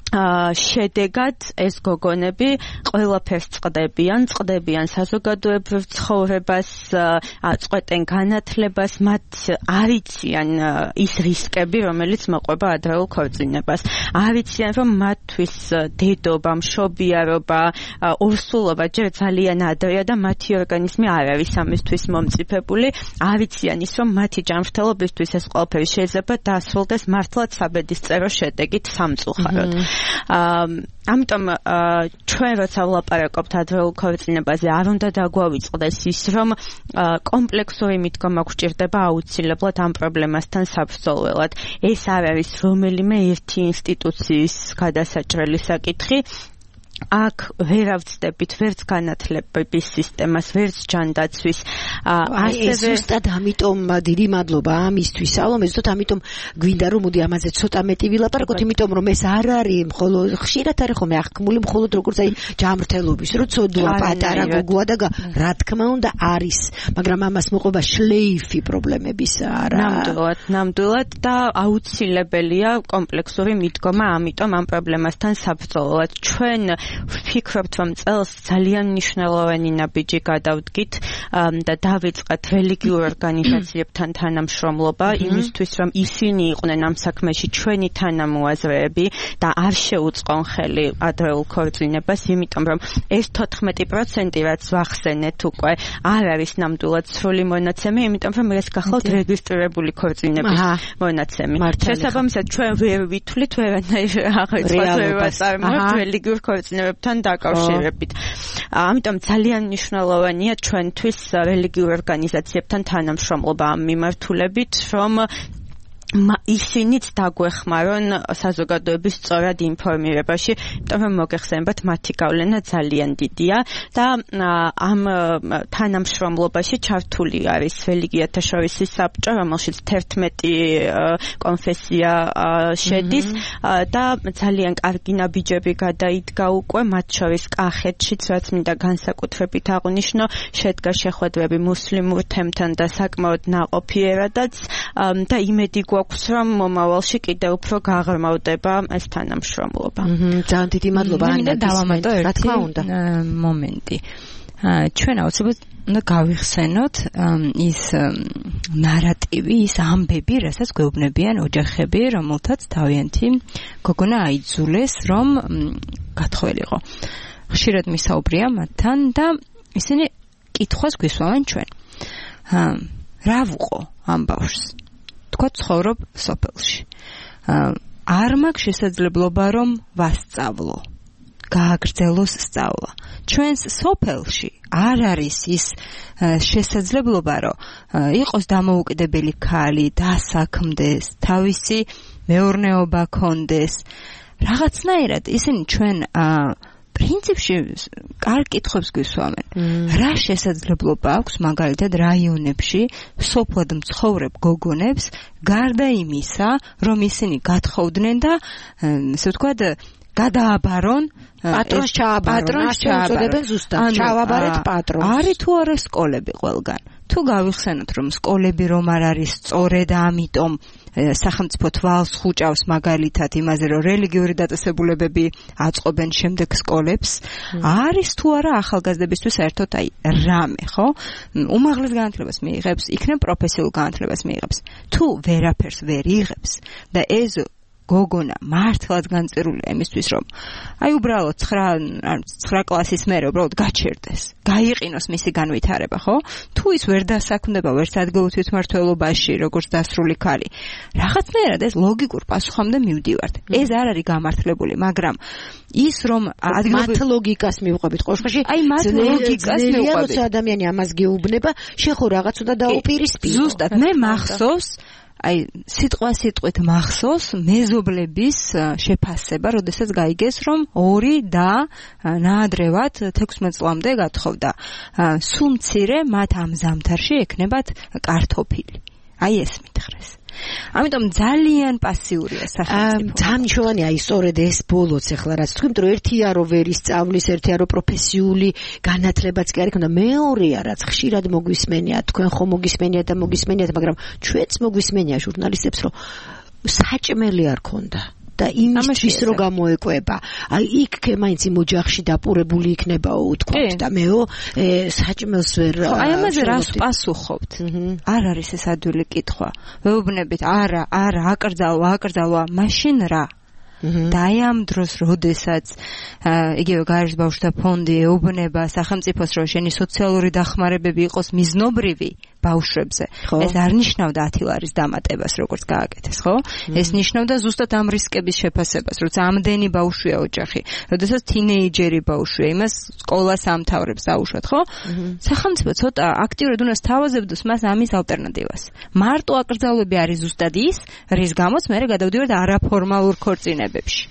შედეგად ეს გოგონები ყველაფერს წყდებიან საზოგადოებრივ ცხოვრებას, აწყვეტენ განათლებას, მათ არ იციან ის რისკები, რომელიც მოყვება ადრეულ ქორწინებას. არ იციან, რომ მათთვის დედობა, მშობიარობა, ორსულობა ჯერ ძალიან ადრეა და მათი ორგანიზმი არ არის ამისთვის მომწიფებული. არ იციან ის, რომ მათი ჯანმრთელობისთვის ეს ყველაფერი შეიძლება დასრულდეს მართლაც საბედისწერო შედეგით სამწუხაროდ. ამიტომ ჩვენ როცა ვლაპარაკობთ ადრეულ ქორწინებაზე, არ უნდა დაგვავიწყდეს ის, რომ კომპლექსური მიდგომა გვჭირდება აუცილებლად ამ პრობლემასთან საბრძოლველად. ეს არ არის რომელიმე ერთი ინსტიტუციის გადასაჭრელი საკითხი. აქ ვერ ავწდებით ვერც განათლების სისტემას, ვერც ჯანდაცვის. ასევე ზუსტად ამიტომ დიდი მადლობა ამისთვის, სალომე, ზუსტად ამიტომ გვინდა რომ მოდი ამაზე ცოტა მეტი ვილაპარაკოთ, იმიტომ რომ ეს არ არის მხოლოდ ხშირად არის ხოლმე აღქმული მხოლოდ როგორც აი ჯანმრთელობის, რო ცოდვა პატარა გოგოა და რა თქმა უნდა არის, მაგრამ ამას მოყვება შლეიფი პრობლემების არა. ნამდვილად და აუცილებელია კომპლექსური მიდგომა, ამიტომ ამ პრობლემასთან საბრძოლველად ჩვენ ვფიქრობთ, რომ წელს ძალიან მნიშვნელოვანი ნაბიჯი გადავდგით და დავიწყეთ რელიგიურ ორგანიზაციებთან თანამშრომლობა იმისთვის, რომ ისინი იყვნენ ამ საქმეში ჩვენი თანამოაზრეები და არ შეუწყონ ხელი ადრეულ ქორწინებას, იმიტომ რომ ეს 14% რაც ვახსენეთ უკვე არ არის ნამდვილად სრული მონაცემი, იმიტომ რომ ეს გახლავთ რეგისტრირებული ქორწინების მონაცემი. შესაბამისად ჩვენ ვერ ვითვლით ვერანაირ აღწერას რელიგიურ ქორწინებებთან დაკავშირებით. ამიტომ ძალიან მნიშვნელოვანია ჩვენთვის რელიგიურ ორგანიზაციებთან თანამშრომლობა ამ მიმართულებით, რომ ისინიც დაგვეხმარონ საზოგადოების სწორად ინფორმირებაში, იმიტომ რომ მოგეხსენებათ მათი გავლენა ძალიან დიდია და ამ თანამშრომლობაში ჩართული არის რელიგიათა შორისი საბჭო, რომელშიც 11 კონფესია შედის და ძალიან კარგი ნაბიჯები გადაიდგა უკვე, მათ შორის კახეთშიც, რაც მინდა განსაკუთრებით აღვნიშნო, შედგა შეხვედრები მუსლიმურ თემთან და საკმაოდ ნაყოფიერადაც და იმედი გვაქვს, რომ მომავალში კიდევ უფრო გაღრმავდება ეს თანამშრომლობა. ძალიან დიდი მადლობა. მინდა დავამატო ერთი მომენტი. ჩვენ აუცილებლად უნდა გავიხსენოთ ის ნარატივი, ის ამბები, რასაც გვეუბნებიან ოჯახები, რომელთაც თავიანთი გოგონა აიძულეს, რომ გათხოვილიყო. ხშირად მისაუბრია მათთან და ისინი კითხვას გვისვამენ ჩვენ. რა ვუყო ამ ბავშვს? თქვა ცხოვრობ სოფელში. არ მაქვს შესაძლებლობა რომ ვასწავლო. გააგრძელოს სწავლა. ჩვენს სოფელში არ არის ის შესაძლებლობა, რომ იყოს დამოუკიდებელი ქალი, დასაქმდეს, თავისი მეურნეობა ქონდეს. რაღაცნაირად ისინი ჩვენ პრინციპში კარგ კითხვებს გვისვამენ. რა შესაძლებლობა აქვს მაგალითად რაიონებში სოფლად მცხოვრებ გოგონებს გარდა იმისა, რომ ისინი გათხოვდნენ და ესე ვთქვათ გადააბარონ პატრონს ჩააბარონ ზუსტად ჩავაბარეთ პატრონს. არის თუ არა სკოლები ყველგან? თუ გავიხსენოთ რომ სკოლები რომ არ არის სწორედ და ამიტომ სახელმწიფო თვალს ხუჭავს მაგალითად იმაზე რომ რელიგიური დაწესებულებები აწყობენ შემდეგ სკოლებს, არის თუ არა ახალგაზრდებისთვის საერთოდ აი რამე, ხო? უმაღლეს განათლებას მიიღებს, იქნებ პროფესიულ განათლებას მიიღებს. თუ ვერაფერს ვერ იღებს და ეს გოგონა მართლაც განწერულია იმისთვის, რომ აი უბრალოდ 9 კლასის მერე უბრალოდ გაჩერდეს, გაიყინოს მისი განვითარება, ხო? თუ ის ვერ დასაქმდება, ვერც ადგილ თვითმმართველობაში, როგორც დასრული ქალი, რაღაცნაირად ეს ლოგიკურ პასუხამდე მივდივართ. ეს არ არის გამართლებული, მაგრამ ის რომ მათ ლოგიკას მივყვებით ყოშხაში, აი მათ ლოგიკას მივყვებით. როცა ადამიანი ამას გეუბნება, შეხო რაღაც უნდა დაუპირისპირო. ზუსტად, მე მახსოვს აი სიტყვით მახსოვს მეზობლების შეფასება, როდესაც გაიგეს, რომ 2 და ნაადრევად 16 წლამდე გათხოვდა. სულ მცირე მათ ამ ზამთარში ექნებათ კარტოფილი. აი ეს მითხრეს. ამიტომ ძალიან პასიურია სახელმწიფო. ძალიან მნიშვნელოვანია აი სწორედ ეს ბოლოც ახლა რაც თქვით, რომ ერთია რომ ვერ ისწავლის, ერთია რომ პროფესიული განათლებაც კი არ იქნება, მეორეა რაც ხშირად მოგვისმენია, თქვენ ხომ მოგისმენიათ და მოგისმენიათ, მაგრამ ჩვენც მოგვისმენია ჟურნალისტებს, რომ საჭმელი არ ქონდა. და იმისთვის რომ გამოეკვება. აი იქ მაინც იმ ოჯახში დაპურებული იქნება უთქვათ და მეო საჭმელს ვერ აი ამაზე რას პასუხობთ? არ არის ეს ადვილი კითხვა. ვეუბნებით არა, აკრძალვა, მაშინ რა? და აი ამ დროს, როდესაც იგივე გაეროს ბავშვთა ფონდი ეუბნება სახელმწიფოს, რომ შენი სოციალური დახმარებები იყოს მიზნობრივი ბავშვებზე. ეს არ ნიშნავდა 10 ლარის დამატებას, როგორც გააკეთეს, ხო? ეს ნიშნავდა ზუსტად ამ რისკების შეფასებას, როცა ამდენი ბავშვია ოჯახი, როდესაც თინეიჯერი ბავშვია, იმას სკოლას ამთავრებს დაუშვათ, ხო? სახელმწიფო ცოტა აქტიურად უნდა სთავაზებდეს მას ამის ალტერნატივას. მარტო აკრძალვები არის ზუსტად ის, რის გამოც მე გადავდივართ არაფორმალურ ქორწინებებში.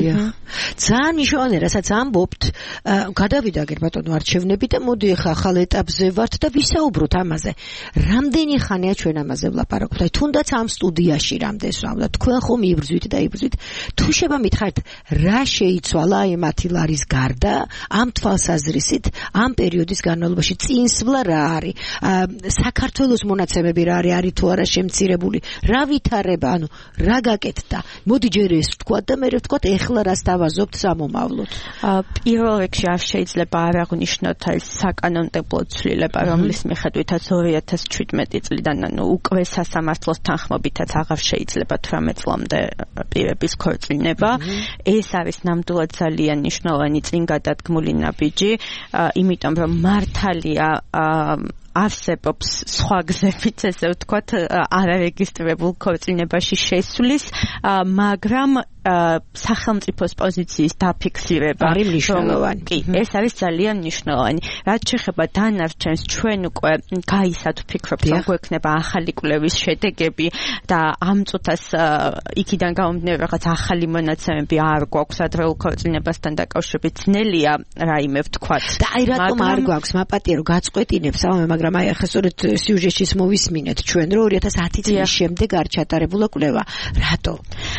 ძალიან მნიშვნელოვანია, რასაც ამბობთ, გადავიდა გერბატონო არჩევნები და მოდი ახლა ახალ ეტაპზე ვართ და ვისაუბროთ ამაზე. რამდენი ხანია ჩვენ ამაზე ვლაპარაკობთ? აი თუნდაც ამ სტუდიაში რამდენს ვამბობთ, თქვენ ხომ იბრძვით. თუ შევა მითხარით, რა შეიცვალა აი 10 ლარის გარდა ამ თვალსაზრისით, ამ პერიოდის განმავლობაში წინსვლა რა არის? საქართველოს მონაცემები რა არის თუ არა შემცირებული? რა ვითარება, ანუ რა გაკეთდა? მოდი ჯერ ეს ვთქვა და მე ვთქვა ეხლა რას დავაზობთ სამომავლოდ? პირველ რიგში არ შეიძლება არ აღვნიშნოთ ეს საკანონმდებლო ცვლილება, რომლის მიხედვითაც 2017 წლიდან, ანუ უკვე სასამართლოს თანხმობითაც აღარ შეიძლება 18 წლამდე პირების ქორწინება. ეს არის ნამდვილად ძალიან მნიშვნელოვანი წინგადადგმული ნაბიჯი, იმიტომ რომ მართალია არსებობს სხვა გზებიც, ესე ვთქვათ, არარეგისტრირებულ ქორწინებაში შესვლის, მაგრამ სახელმწიფოს პოზიციის დაფიქსირება არის მნიშვნელოვანი. კი, ეს არის ძალიან მნიშვნელოვანი. რაც შეეხება დანარჩენს, ჩვენ უკვე გაისად ვფიქრობთ, რომ გვექნება ახალი კვლევის შედეგები და ამ წუთას იქიდან გამომდინარე რაღაც ახალი მონაცემები არ გვაქვს ადრეულ ქორწინებასთან დაკავშირებით. ძნელია რაიმე ვთქვათ. და აი რატომ არ გვაქვს, მაპატიე რომ გაწყვეტინებს ამაზე, მაგრამ აი ახლა სწორედ სიუჟეტშიც მოვისმინეთ ჩვენ, რომ 2010 წლის შემდეგ არ ჩატარებულა კვლევა. რატო?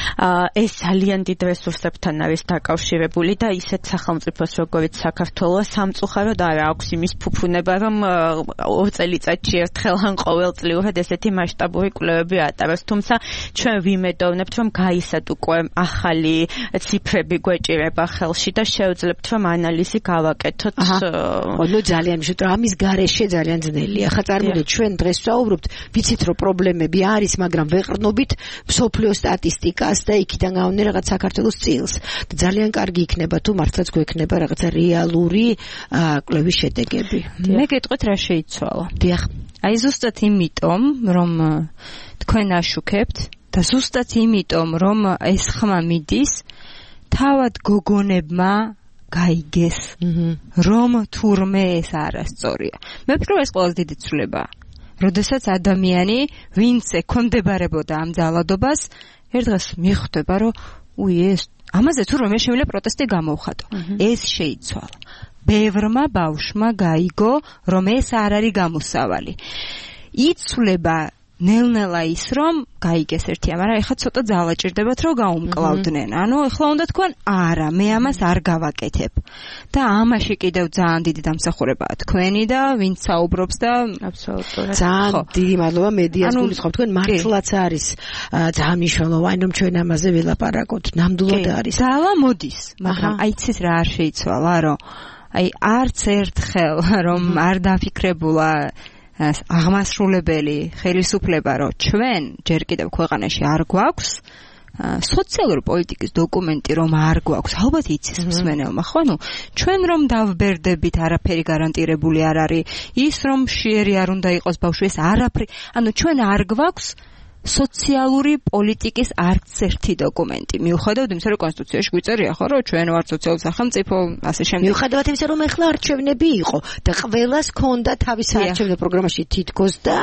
ეს ძალიან დიდ რესურსებთან არის დაკავშირებული და ისეთ სახელმწიფოს როგორც საქართველოს სამწუხაროდ არ აქვს იმის ფუფუნება, რომ 2 წელიწადში ერთხელ ან ყოველწლიურად ესეთი მასშტაბური კვლევები ატაროს. თუმცა ჩვენ ვიმედოვნებთ, რომ გაისად უკვე ახალი ციფრები გვეჭირება ხელში და შევძლებთ, რომ ანალიზი გავაკეთოთ. ნუ ძალიან მშვიდობ, ამის გარეშე ძალიან ძნელია. ახლა წარმოდეთ, ჩვენ დღეს ვსაუბრობთ, ვიცით რომ პრობლემები არის, მაგრამ ვეყრდნობით მსოფლიო სტატისტიკას და იქიდან გავვნე რაღაც საქართველოს წილს. და ძალიან კარგი იქნება თუ მართლაც გვექნება რაღაცა რეალური კვლევის შედეგები. მე გეტყვით რა შეიცვალა. დიახ. აი ზუსტად იმიტომ, რომ თქვენ აშუქებთ და ზუსტად იმიტომ, რომ ეს ხმა მიდის, თავად გოგონებმა გაიგეს, რომ თურმე ეს არასწორია. მე ვფიქრობ, ეს ყველაზე დიდი ცვლილებაა. როდესაც ადამიანი, ვინც ექვემდებარებოდა ამ ძალადობას, ერთ დღეს მიხვდება, რომ ეს ამაზე თუ რომ შეგვიძლია პროტესტი გამოვხატო. ეს შეიცვალა. ბევრმა ბავშვმა გაიგო, რომ ეს არ არის გამოსავალი. იცვლება ნელ-ნელა ის, რომ გაიგეს ერთია, მაგრამ ეხლა ცოტა ძალა ჭირდებათ, რომ გაუმკლავდნენ. ანუ ეხლა უნდა თქვენ, არა, მე ამას არ გავაკეთებ. და ამაში კიდევ ძალიან დიდი დამსახურებაა თქვენი და ვინც საუბრობს და აბსოლუტურად. ძალიან დიდი მადლობა მედიას გულისხმობ. თქვენ მართლაც არის ძალიან მნიშვნელოვანი, რომ ჩვენ ამაზე ვილაპარაკოთ. ნამდვილად არის. ძალა მოდის, მაგრამ აი იცით რა არ შეიცვალა, რომ აი არც ერთხელ რომ არ დაფიქრებულა აღმასრულებელი ხელისუფლება, რომ ჩვენ ჯერ კიდევ ქვეყანაში არ გვაქვს სოციალური პოლიტიკის დოკუმენტი, რომ არ გვაქვს, ალბათ იცის მსმენელმა, ხო? ნუ ჩვენ რომ დავბერდებით, არაფერი გარანტირებული არ არის, ის რომ შიერი არ უნდა იყოს ბავშვი, ეს არაფერი, ანუ ჩვენ არ გვაქვს სოციალური პოლიტიკის არც ერთი დოკუმენტი. მიუხედავად იმისა, რომ კონსტიტუციაში გვიწერია, ხო, რომ ჩვენ ვართ სოციალური სახელმწიფო, ასე შემდეგ. მიუხედავად იმისა, რომ ეხლა არჩევნები იყო და ყველას ჰქონდა თავის არჩევნო პროგრამაში თითქოს და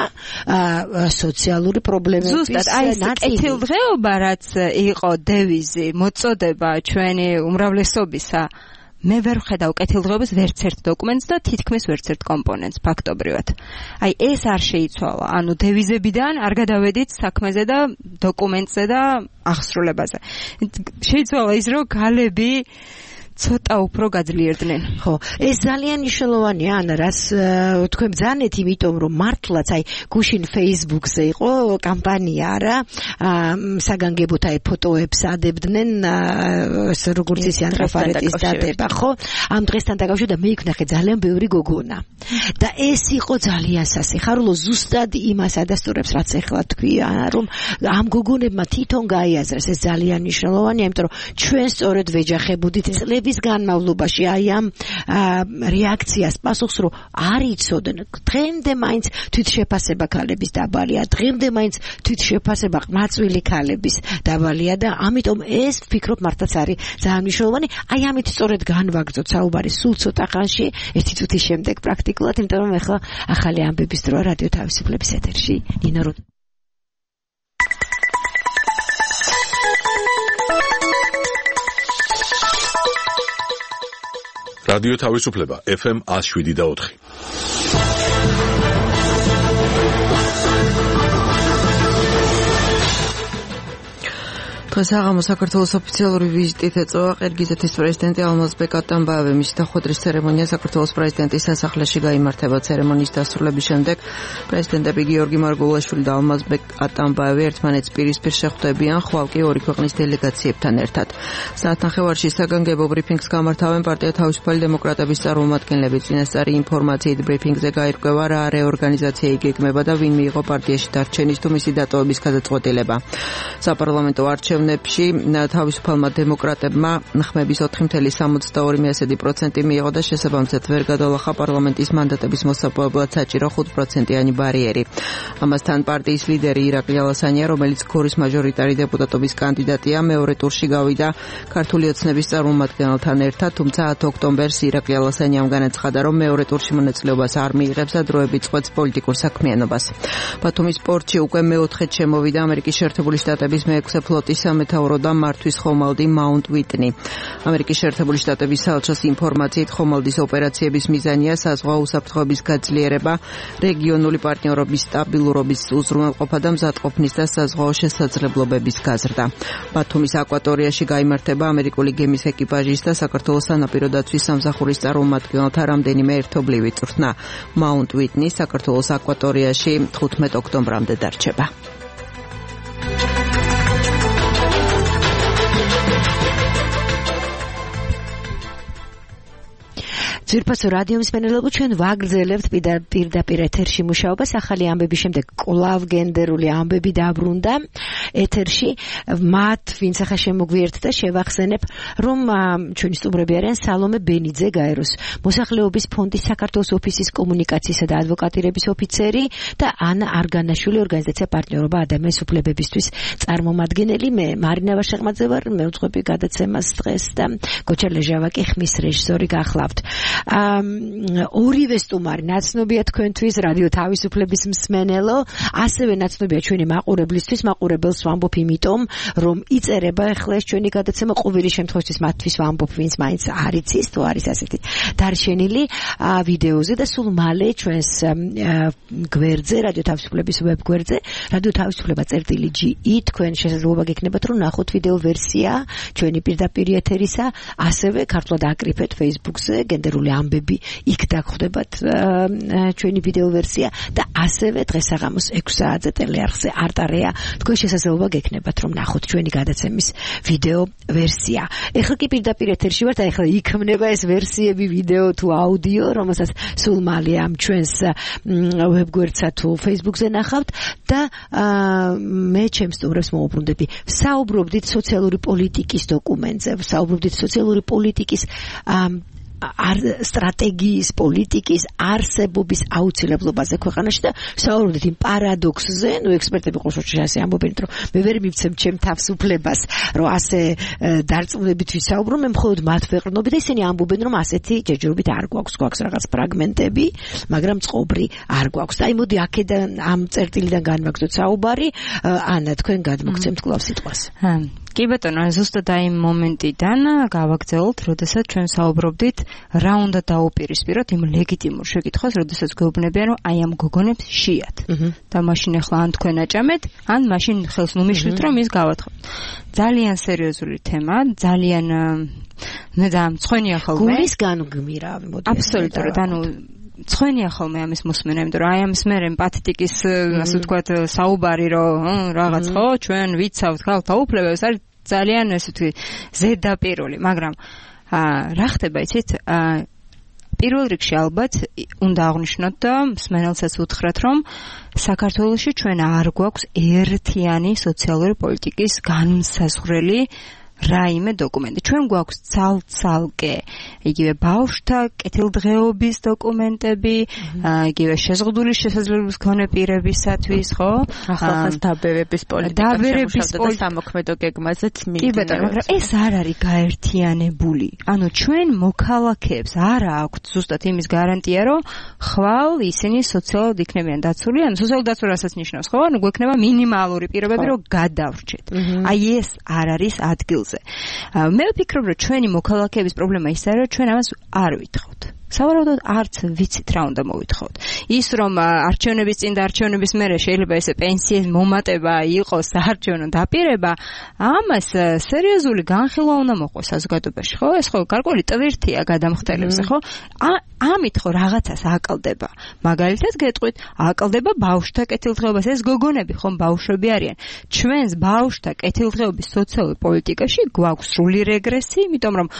სოციალური პრობლემები. ზუსტად, აი ეს კეთილდღეობა, რაც იყო დევიზი, მოწოდება ჩვენი უმრავლესობისა, მე ვერ ვხედავ კეთილდღეობის ვერც ერთ დოკუმენტს და თითქმის ვერც ერთ კომპონენტს ფაქტობრივად. აი ეს არ შეიცვალა, ანუ დევიზებიდან არ გადავედით საქმეზე და დოკუმენტზე და აღსრულებაზე. შეიცვალა ის, რომ გალები ცოტა უფრო გაძლიერდნენ. ხო, ეს ძალიან მნიშვნელოვანია, ანა, რას თქვენ ბრძანეთ, იმიტომ რომ მართლაც აი გუშინ Facebook-ზე იყო კამპანია რა, საგანგებოდ აი ფოტოებს ადებდნენ, როგორც ისი ანტრაფარეტის დადება, ხო? ამ დღესთან დაკავშირებით და მე ვქნახე ძალიან ბევრი გოგონა. და ეს იყო ძალიან სასიხარულო, ზუსტად იმას ადასტურებს, რაც ახლა თქვია, რომ ამ გოგონებმა თვითონ გაიაზრეს, ეს ძალიან მნიშვნელოვანია, იმიტომ რომ ჩვენ სწორედ ვეჯახებოდით წლების განმავლობაში აი ამ რეაქციას პასუხს, რომ არ იცოდნენ. დღემდე მაინც თვითშეფასება ქალების დაბალია, დღემდე მაინც თვითშეფასება ყმაწვილი ქალების დაბალია და ამიტომ ეს ვფიქრობ მართლაც არის ძალიან მნიშვნელოვანი. აი ამით სწორედ განვაგრძოთ საუბარი სულ ცოტა ხანში, ერთი წუთის შემდეგ პრაქტიკულად, იმიტომ რომ ახლა ახალი ამბების დროა რადიო თავისუფლების ეთერში. ნინო რადიო თავისუფლება FM 107.4. დღეს აღამო საქართველოს ოფიციალური ვიზიტით ეწევა ყირგიზეთის პრეზიდენტი ალმაზბეკ ატამბაევი. მისი დახვედრის ცერემონია საქართველოს პრეზიდენტის სასახლეში გაიმართება. ცერემონიის დასრულების შემდეგ პრეზიდენტები გიორგი მარგულაშვილი და ალმაზბეკ ატამბაევი ერთმანეთს პირისპირ შეხვდებიან, ხვალ კი ორი ქვეყნის დელეგაციებთან ერთად. საათნახევარში საგანგებო ბრიფინგს გამართავენ პარტია თავისუფალი დემოკრატების წარმომადგენლები. წინასწარი ინფორმაციით ბრიფინგზე გაირკვევა რა რეორგანიზაცია იგეგმება და ვინ მიიღო პარტიაში დარჩენის თუ მისი დატოვების გადაწყვეტილება. საპარლამენტო არჩევნებში თავისუფალმა დემოკრატებმა ხმების 4.62% მიიღო და შესაბამისად ვერ გადალახა პარლამენტის მანდატების მოსაპოვებლად საჭირო 5%-იანი ბარიერი. ამასთან პარტიის ლიდერი ირაკლი ალასანია, რომელიც გორის მაჟორიტარი დეპუტატობის კანდიდატია, მეორე ტურში გავიდა ქართული ოცნების წარმომადგენელთან ერთად, თუმცა 10 ოქტომბერს ირაკლი ალასანიამ განაცხადა, რომ მეორე ტურში მონაწილეობას არ მიიღებს და დროებით წყვეტს პოლიტიკურ საქმიანობას. ბათუმის პორტში უკვე მეოთხედ შემოვიდა ამერიკის შეერთებული შტატების მე-6 ფლოტის სამეთაურო და მართვის ხომალდი მაუნტ ვიტნი. ამერიკის შეერთებული შტატების საელჩოს ინფორმაციით ხომალდის ოპერაციების მიზანია საზღვაო უსაფრთხოების გაძლიერება, რეგიონული პარტნიორობის სტაბილურობის უზრუნველყოფა და მზადყოფნის და საზღვაო შესაძლებლობების გაზრდა. ბათუმის აკვატორიაში გაიმართება ამერიკული გემის ეკიპაჟის და საქართველოს სანაპირო დაცვის სამსახურის წარმომადგენელთა რამდენიმე ერთობლივი წვრთნა. მაუნტ ვიტნი საქართველოს აკვატორიაში 15 ოქტომბრამდე დარჩება. ძვირფასო რადიო მსმენელებო, ჩვენ ვაგრძელებთ პირდაპირ ეთერში მუშაობას. ახალი ამბების შემდეგ კვლავ გენდერული ამბები დაბრუნდა ეთერში. მათ ვინც ახლა შემოგვიერთდა, შევახსენებ, რომ ჩვენი სტუმრები არიან სალომე ბენიძე, გაეროს მოსახლეობის ფონდის საქართველოს ოფისის კომუნიკაციისა და ადვოკატირების ოფიცერი და ანა არგანაშვილი, ორგანიზაცია პარტნიორობა ადამიანის უფლებებისთვის წარმომადგენელი. მე მარინა ვაშაღმაძე ვარ, მე ვწყვეტი გადაცემას დღეს და გოჩა ლეჟავაკი ხმის რეჟისორი გახლავთ. ორივე სტუმარი ნაცნობია თქვენთვის, რადიო თავისუფლების მსმენელო, ასევე ნაცნობია ჩვენი მაყურებლისთვის, მაყურებელს ვამბობ იმიტომ, რომ იწერება ახლა ეს ჩვენი გადაცემა ყოველი შემთხვევაში მათთვის ვამბობ, ვინც მაინც არ იცის, თუ არის ასეთი დარჩენილი ვიდეოზე და სულ მალე ჩვენს გვერდზე, რადიო თავისუფლების ვებ გვერდზე, რადიო თავისუფლება წერტილი.ge, თქვენ შესაძლებლობა გექნებათ, რომ ნახოთ ვიდეო ვერსია ჩვენი პირდაპირ ეთერისა, ასევე ქართულად აკრიფეთ Facebook-ზე, გენდერული ამბები, იქ დაგხვდებათ ჩვენი ვიდეო ვერსია და ასევე დღეს აღამოს 6 საათზე ტელეარხზე არტარეა, თქვენ შესაძლებლობა გექნებათ, რომ ნახოთ ჩვენი გადაცემის ვიდეო ვერსია. ეხლა კი პირდაპირ ეთერში ვართ, ეხლა იქმნება ეს ვერსიები, ვიდეო თუ აუდიო, რომელსაც სულ მალე ამ ჩვენს ვებგვერდსა თუ Facebook-ზე ნახავთ და მე ჩემს სტუმრებს მოვუბრუნდები. საუბრობდით სოციალური პოლიტიკის დოკუმენტზე, საუბრობდით სოციალური პოლიტიკის სტრატეგიის, პოლიტიკის არსებობის აუცილებლობაზე ქვეყანაში და საუბრობდით იმ პარადოქსზე, ექსპერტები ყოველ შემთხვევაში ასე ამბობენ, რომ მე ვერ მივცემ ჩემ თავს უფლებას, რომ ასე დარწმუნებით ვისაუბრო, მე მხოლოდ მათ ვეყრდნობი და ისინი ამბობენ, რომ ასეთი ჯერჯერობით არ გვაქვს რაღაც ფრაგმენტები, მაგრამ წყობრი არ გვაქვს. და აი მოდი აქედან ამ წერტილიდან განვაგრძოთ საუბარი. ანა, თქვენ გადმოგცემთ კვლავ სიტყვას. კი ბატონო, ზუსტად აი იმ მომენტიდან გავაგრძელოთ, როდესაც ჩვენ საუბრობდით რა უნდა დაუპირისპიროთ იმ ლეგიტიმურ შეკითხვას, როდესაც გვეუბნებიან, რომ აი ამ გოგონებს შეიათ. და მაშინ ახლა ან თქვენ აჭამეთ, ან მაშინ ხელს ნუ მიშლით, რომ ის გავათხოვოთ. ძალიან სერიოზული თემა, ძალიან და მწვენია ხოლმე. გულისგან გმირავი მოდი. აბსოლუტურად, ანუ მწვენია ხოლმე ამის მოსმენა, იმიტომ რომ აი ამის მერე პათეტიკის ასე ვთქვათ საუბარი, რომ რაღაც ხო, ჩვენ ვიცავთ ქალთა უფლებებს, არის ძალიან ასე ვთქვი ზედაპირული, მაგრამ რა ხდება იცით? პირველ რიგში ალბათ უნდა აღვნიშნოთ და მსმენელსაც უთხრათ, რომ საქართველოში ჩვენ არ გვაქვს ერთიანი სოციალური პოლიტიკის განმსაზღვრელი რაიმე დოკუმენტი. ჩვენ გვაქვს ცალ-ცალკე იგივე ბავშვთა კეთილდღეობის დოკუმენტები, იგივე შეზღუდული შესაძლებლობის მქონე პირებისათვის, ხო? ახალ დაბერების პოლიტიკა და სამოქმედო გეგმაზეც მიდის. კი ბატონო, მაგრამ ეს არ არის გაერთიანებული. ანუ ჩვენ მოქალაქეებს არ აქვთ ზუსტად იმის გარანტია, რომ ხვალ ისინი სოციალურად იქნებიან დაცული, ანუ სოციალურ დაცვა რასაც ნიშნავს, ხო? ანუ გვექნება მინიმალური პირობები, რომ გადავრჩეთ. აი ეს არ არის ადგილზე. მე ვფიქრობ, რომ ჩვენი მოქალაქეების პრობლემა ის არის, რომ ჩვენ ამას არ ვითხოვთ. სავარაუდოდ არც ვიცით რა უნდა მოვითხოვოთ. ის რომ არჩევნების წინ და არჩევნების მერე შეიძლება ესე პენსიის მომატება იყოს საარჩევნო დაპირება, ამას სერიოზული განხილვა უნდა მოყოს საზოგადოებაში, ხო? ეს ხო გარკვეული ტვირთია გადამხდელებზე, ხო? ამით ხო რაღაცას აკლდება. მაგალითად გეტყვით, აკლდება ბავშვთა კეთილდღეობას. ეს გოგონები ხომ ბავშვები არიან. ჩვენს ბავშვთა კეთილდღეობის სოციალურ პოლიტიკაში გვაქვს სრული რეგრესი, იმიტომ რომ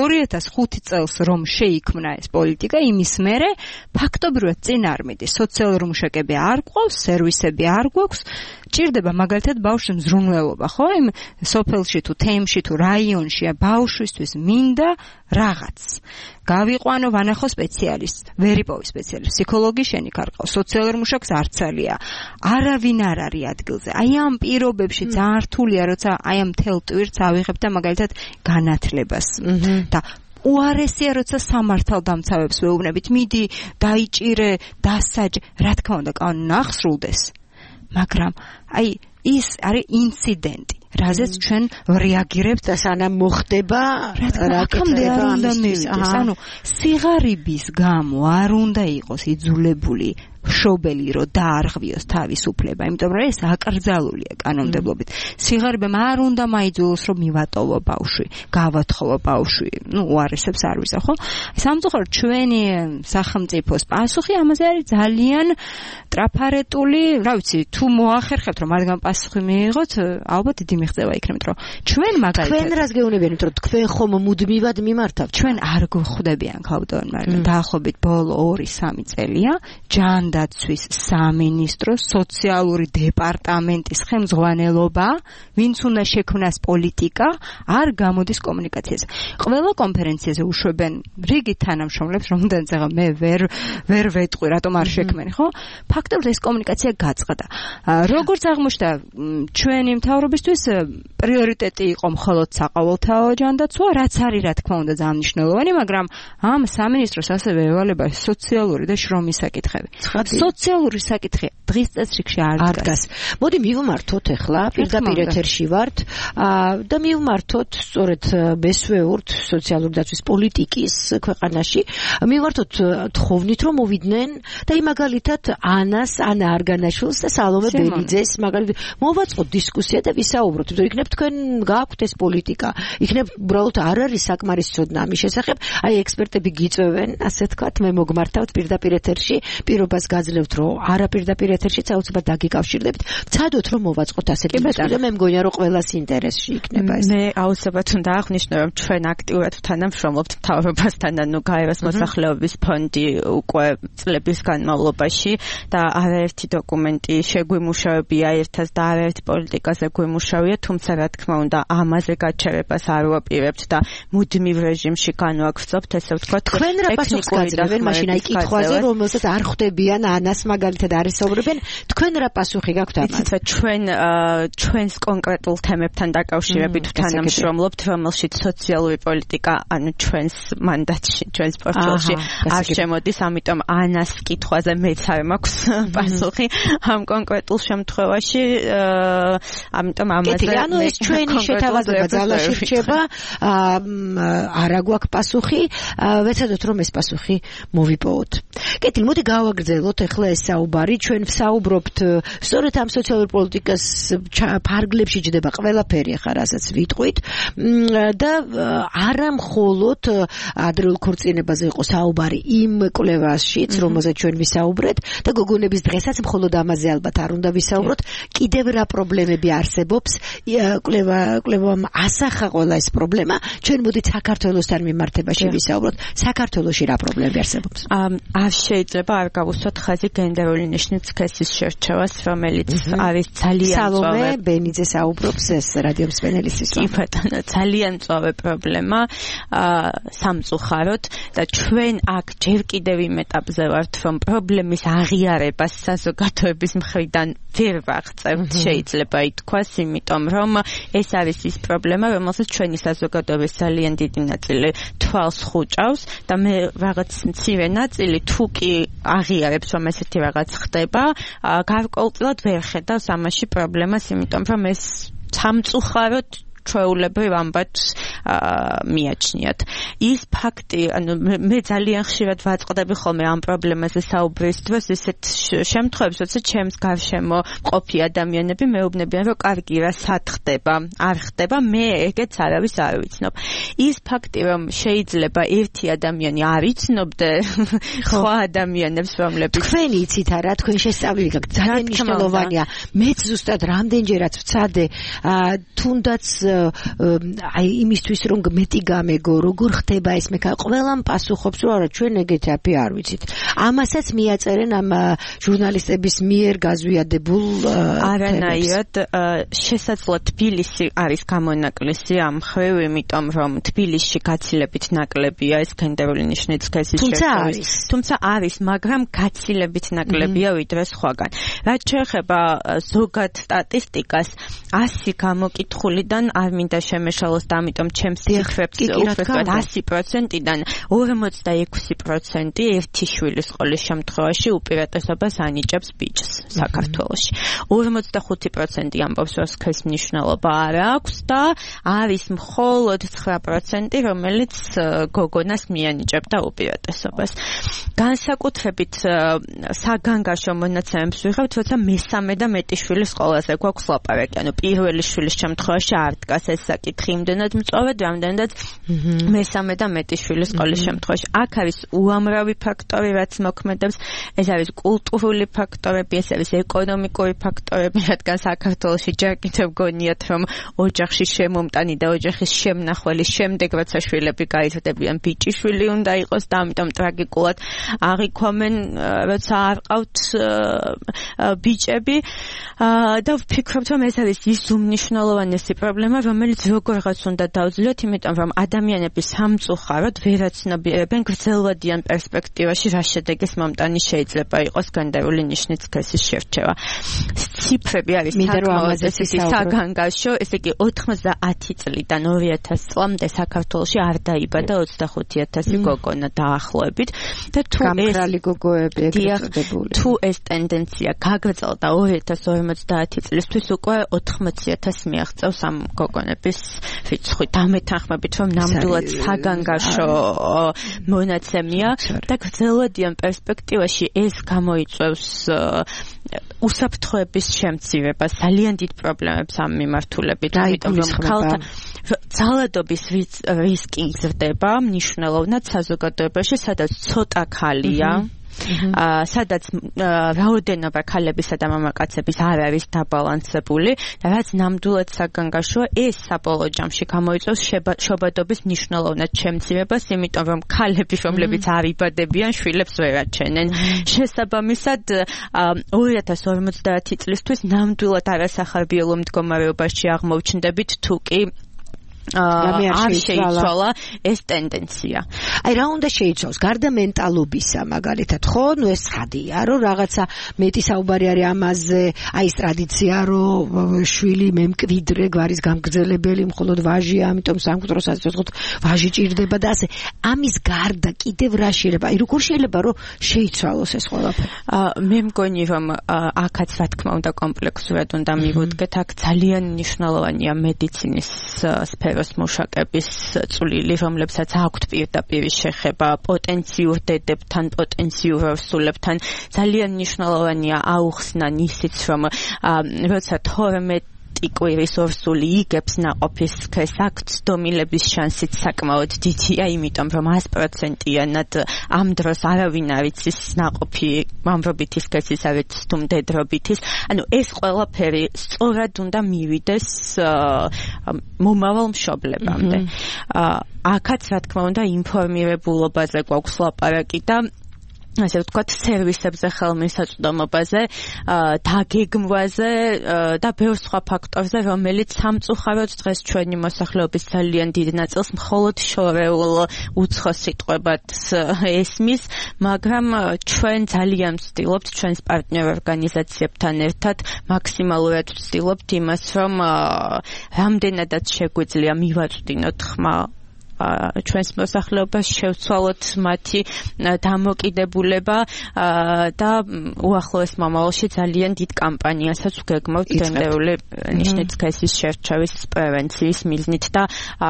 2005 წელს რომ შეიქმნა ეს პოლიტიკა, იმის მერე ფაქტობრივად წინ არ მიდის. სოციალური მუშაკები არ გვყავს, სერვისები არ გვაქვს. ჭირდება მაგალითად ბავშვის მზრუნველობა, ხო? იმ სოფელში თუ თემში თუ რაიონში ბავშვისთვის მინდა რაღაც. გავიყვანო ვანახო სპეციალისტ, ვერ იპოვი სპეციალისტ, ფსიქოლოგი შენი კარყავს, სოციალურ მუშაკს არცალია. არავინ არ არის ადგილზე. აი ამ პირობებში ძალიან რთულია, როცა აი ამ მთელ ტვირთს ავიღებ და მაგალითად განათლებას. და უარესია, როცა სამართალდამცავებს ვეუბნებით, მიდი, დაიჭირე, დასაჯ, რა თქმა უნდა, კანონი აღსრულდეს. მაგრამ აი ის არის ინციდენტი, რაზეც ჩვენ რეაგირებთ და სანამ მოხდება რა კეთდება ამისთვის. ანუ სიღარიბის გამო არ უნდა იყოს იძულებული მშობელი რომ დაარღვიოს თავისუფლება, იმიტომ რომ ეს აკრძალულია კანონმდებლობით. სიღარიბემ არ უნდა მაიძულოს რომ მივატოვო ბავშვი, გავათხოვო ბავშვი, უარესებს არ ვიზა, ხო? სამწუხაროდ ჩვენი სახელმწიფოს პასუხი ამაზე არის ძალიან ტრაფარეტული, რა ვიცი, თუ მოახერხებთ რომ მათგან პასუხი მიიღოთ, ალბათ დიდი მიღწევა იქნებით, რომ ჩვენ მაგალითად თქვენ რას გეუბნებიან, იმიტომ რომ თქვენ ხომ მუდმივად მიმართავთ. ჩვენ არ გვხვდებიან ქალბატონო, მაგრამ დაახლოებით ბოლო 2-3 წელია ჯანდაცვის სამინისტროს სოციალური დეპარტამენტის ხელმძღვანელობა, ვინც უნდა შექმნას პოლიტიკა, არ გამოდის კომუნიკაციაზე. ყველა კონფერენციაზე უშვებენ რიგი თანამშრომლებს, რომდენიც ახლა მე ვერ ვეტყვი, რატომ არ შექმენი, ხო? ფაქტობრივად ეს კომუნიკაცია გაწყდა. როგორც აღმოჩნდა, ჩვენი მთავრობისთვის პრიორიტეტი იყო მხოლოდ საყოველთაო ჯანდაცვა, რაც არის რა თქმა უნდა ძალიან მნიშვნელოვანი, მაგრამ ამ სამინისტროს ასევე ევალება სოციალური და შრომის საკითხები. სოციალური საკითხი დღის წესრიგში არ დგას. მოდი მივმართოთ ახლა, პირდაპირ ეთერში ვართ და მივმართოთ სწორედ მესვეურთ სოციალური დაცვის პოლიტიკის ქვეყანაში. მივმართოთ თხოვნით რომ მოვიდნენ და იმ მაგალითად ანა არგანაშვილს და სალომე ბელიძეს მაგალითად მოვაწყოთ დისკუსია და ვისაუბროთ. იმიტომ იქნებ თქვენ გააქვთ ეს პოლიტიკა. იქნებ უბრალოდ არ არის საკმარის ცოდნა ამის შესახებ. აი ექსპერტები გიწვევენ, ასე თქვათ, მე მოგმართავთ პირდაპირ ეთერში. პირობას გაძლევთ რომ არაპირდაპირ ეთერშიც აუცილებლად დაგიკავშირდებით. ცადოთ რომ მოვაწყოთ ასეთი დისკუსია და მე მგონია რომ ყველას ინტერესში იქნება ეს. მე აუცილებლად უნდა აღვნიშნო რომ ჩვენ აქტიურად თანამშრომლობთ მთავრობასთან, ანუ გაეროს მოსახლეობის ფონდი უკვე წლების განმავლობაში და არაერთი დოკუმენტი შეგვიმუშავებია ერთად და არაერთი პოლიტიკაზე გვიმუშავია, თუმცა რა თქმა უნდა ამაზე გაჩერებას არ ვაპირებთ და მუდმივ რეჟიმში განვაგრძობთ, ესე ვთქვათ, თქვენ რა პასუხს გაძლევენ მაშინ აი კითხვაზე, რომელსაც არ ხვდებიან ან ანას მაგალითად არ ესაუბრებენ, თქვენ რა პასუხი გაქვთ ამას? ჩვენს კონკრეტულ თემებთან დაკავშირებით თანამშრომლობთ, რომელშიც სოციალური პოლიტიკა, ანუ ჩვენს მანდატში, ჩვენს პორტფოლში არ შემოდის, ამიტომ ანას კითხვაზე მეც არ მაქვს პასუხი ამ კონკრეტულ შემთხვევაში, ამიტომ ამაზე ანუ ეს ჩვენი შეთავაზება ძალაში რჩება, არა გვაქვს პასუხი, ვეცადოთ რომ ეს პასუხი მოვიპოვოთ. კეთილი, მოდი გავაგრძელოთ ახლა ეს საუბარი, ჩვენ ვსაუბრობთ სწორედ ამ სოციალურ პოლიტიკას ფარგლებში ჯდება ყველაფერი ახლა რასაც ვიტყვით და არა მხოლოდ ადრეულ ქორწინებაზე იყო საუბარი იმ კვლევაშიც, რომელზეც ჩვენ ვისაუბრეთ და გოგონების დღესაც მხოლოდ ამაზე ალბათ არ უნდა ვისაუბროთ, კიდევ რა პრობლემები არსებობს, კვლევამ ასახა ყველა ეს პრობლემა, ჩვენ მოდით საქართველოსთან მიმართებაში ვისაუბროთ, საქართველოში რა პრობლემები არსებობს? არ შეიძლება არ გავუსვათ ხაზი გენდერული ნიშნის სქესის შერჩევას, რომელიც არის ძალიან სალომე ბენიძე საუბრობს ეს რადიო მსმენელისთვის. კი ბატონო, ძალიან მწვავე პრობლემა სამწუხაროდ და ჩვენ აქ ჯერ კიდევ იმ ეტაპზე ვართ, რომ პრობლემის აღიარებას საზოგადოების მხრიდან ვერ ვაღწევთ, შეიძლება ითქვას, იმიტომ რომ ეს არის ის პრობლემა, რომელსაც ჩვენი საზოგადოების ძალიან დიდი ნაწილი თვალს ხუჭავს და მე რაღაც მცირე ნაწილი თუ კი აღიარებს, რომ ესეთი რაღაც ხდება, გარკვეულწილად ვერ ხედავს ამაში პრობლემას, იმიტომ რომ ეს სამწუხაროდ ჩვეულებრივ ამბატს მიაჩნიათ. ის ფაქტი, ანუ მე ძალიან ხშირად ვაწყდები ხოლმე ამ პრობლემაზე საუბრის დროს, ისეთ შემთხვევებში, როდესაც ჩემს გარშემო ყოფი ადამიანები მეუბნებიან, რომ კარგი რა სად ხდება, არ ხდება, მე ეგეც არავის არ ვიცნობ. ის ფაქტი, რომ შეიძლება ერთი ადამიანი არ იცნობდე სხვა ადამიანებს, რომლებიც თქვენი იცით არა, თქვენ შესწავლილი გაქვთ, ძალიან მნიშვნელოვანია. მეც ზუსტად რამდენჯერაც ვცადე, თუნდაც აი იმისთვის რომ მეტი გამეგო, როგორ ხდება ეს მე ყველამ პასუხობს, რომ არა ჩვენ ეგეთი აფი არ ვიცით. ამასაც მიაწერენ ამ ჟურნალისტების მიერ გაზვიადებულ არანაირად შესაძლოა თბილისი არის გამონაკლისი ამ მხრივ, იმიტომ რომ თბილისში გაცილებით ნაკლებია ეს გენდერული ნიშნის სქესის შერჩევის. თუმცა არის, მაგრამ გაცილებით ნაკლებია ვიდრე სხვაგან. რაც შეეხება ზოგად სტატისტიკას, 100 გამოკითხულიდან არ მინდა შემეშალოს და ამიტომ ჩემს ციფრებს უბრალოდ 100%-დან 46% ერთი შვილის სკოლის შემთხვევაში უპირატესობას ანიჭებს ბიჭს საქართველოში. 45% ამბობს, რომ სქესის მნიშვნელობა არ აქვს და არის მხოლოდ 9%, რომელიც გოგონას მიანიჭებდა უპირატესობას. განსაკუთრებით საგანგაშო მონაცემებს ვიღებთ, როცა მესამე და მეტი შვილის სკოლაზე გვაქვს ლაპარაკი, ანუ პირველი შვილის შემთხვევაში არ დგას ეს საკითხი იმდენად მწვავედ, რამდენადაც მესამე და მეტი შვილის სკოლის შემთხვევაში. აქ არის უამრავი ფაქტორი, რაც მოქმედებს. ეს არის კულტურული ფაქტორები, ეს არის ეკონომიკური ფაქტორები, რადგან საქართველოში ჯერ კიდევ გონიათ, რომ ოჯახში შემომტანი და ოჯახის შემნახველის შემდეგ, როცა შვილები გაიზრდებიან, ბიჭიშვილი უნდა იყოს და ამიტომ ტრაგიკულად აღიქვამენ, როცა არ ყავთ ბიჭები და ვფიქრობ, რომ ეს არის ის უმნიშვნელოვანესი პრობლემა, რომელიც როგორღაც უნდა დავძლიოთ, იმიტომ რომ ადამიანები სამწუხაროდ ვერაცნობიერებენ გრძელვადიან პერსპექტივაში რა შედეგის მომტანი შეიძლება იყოს გენდერული ნიშნის სქესის შერჩევა. ციფრები არის საგანგაშო, ესე იგი 90 წლიდან 2000 წლამდე საქართველოში არ დაიბადა 25000 გოგონა დაახლოებით და თუ ეს ტენდენცია გაგრძელდა 2050 წლისთვის უკვე 80000 მიაღწევს ამ გოგონების რიცხვი. დამეთანხმებით, რომ ნამდვილად საგანგაშო მონაცემია და გრძელვადიან პერსპექტივაში ეს გამოიწვევს უსაფრთხოების შემცირებას, ძალიან დიდ პრობლემებს ამ მიმართულებით, იმიტომ რომ ქალთა ძალადობის რისკი იზრდება მნიშვნელოვნად საზოგადოებაში, სადაც ცოტა ქალია, სადაც რაოდენობა ქალებისა და მამაკაცების არ არის დაბალანსებული და რაც ნამდვილად საგანგაშოა, ეს საბოლოო ჯამში გამოიწვევს შობადობის მნიშვნელოვნად შემცირებას, იმიტომ რომ ქალები, რომლებიც არ იბადებიან, შვილებს ვერ აჩენენ. შესაბამისად 2050 წლისთვის ნამდვილად არასახარბიელო მდგომარეობაში აღმოჩნდებით, თუ კი არ შეიცვალა ეს ტენდენცია. აი რა უნდა შეიცვალოს გარდა მენტალობისა მაგალითად ხო ნუ ეს ხადია რომ რაღაცა მეტი საუბარი არის ამაზე აი ეს ტრადიცია რომ შვილი მემკვიდრე გვარის გამგრძელებელი მხოლოდ ვაჟია ამიტომ სამკვდროსაც ვთქვათ ვაჟი ჭირდება და ასე ამის გარდა კიდევ რა შეიძლება აი როგორ შეიძლება რომ შეიცვალოს ეს ყველაფერი მე მგონი რომ აქაც რა თქმა უნდა კომპლექსურად უნდა მივუდგეთ აქ ძალიან მნიშვნელოვანია მედიცინის სფეროს მუშაკების წვლილი რომლებსაც აქვთ პირდაპირ შეხება პოტენციურ დედებთან პოტენციურ ორსულებთან ძალიან მნიშვნელოვანია აუხსნან ისიც რომ როცა 12 კვირის ორსული იგებს ნაყოფის სქესს აქვთ დომილების შანსიც საკმაოდ დიდია იმიტომ რომ 100%-იანად ამ დროს არავინ არ იცის ნაყოფი მამრობითი სქესის არის თუ მდედრობითის ანუ ეს ყველაფერი სწორად უნდა მივიდეს მომავალ მშობლებამდე აქაც რა თქმა უნდა ინფორმირებულობაზე გვაქვს ლაპარაკი და ასე ვთქვათ სერვისებზე ხელმისაწვდომობაზე დაგეგმვაზე და ბევრ სხვა ფაქტორზე რომელიც სამწუხაროდ დღეს ჩვენი მოსახლეობის ძალიან დიდ ნაწილს მხოლოდ შორეულ უცხო სიტყვებად ესმის მაგრამ ჩვენ ძალიან ვცდილობთ ჩვენს პარტნიორ ორგანიზაციებთან ერთად მაქსიმალურად ვცდილობთ იმას რომ რამდენადაც შეგვიძლია მივაწვდინოთ ხმა ჩვენს მოსახლეობას შევცვალოთ მათი დამოკიდებულება და უახლოეს მომავალში ძალიან დიდ კამპანიასაც ვგეგმავთ გენდერული ნიშნის სქესის შერჩევის პრევენციის მიზნით და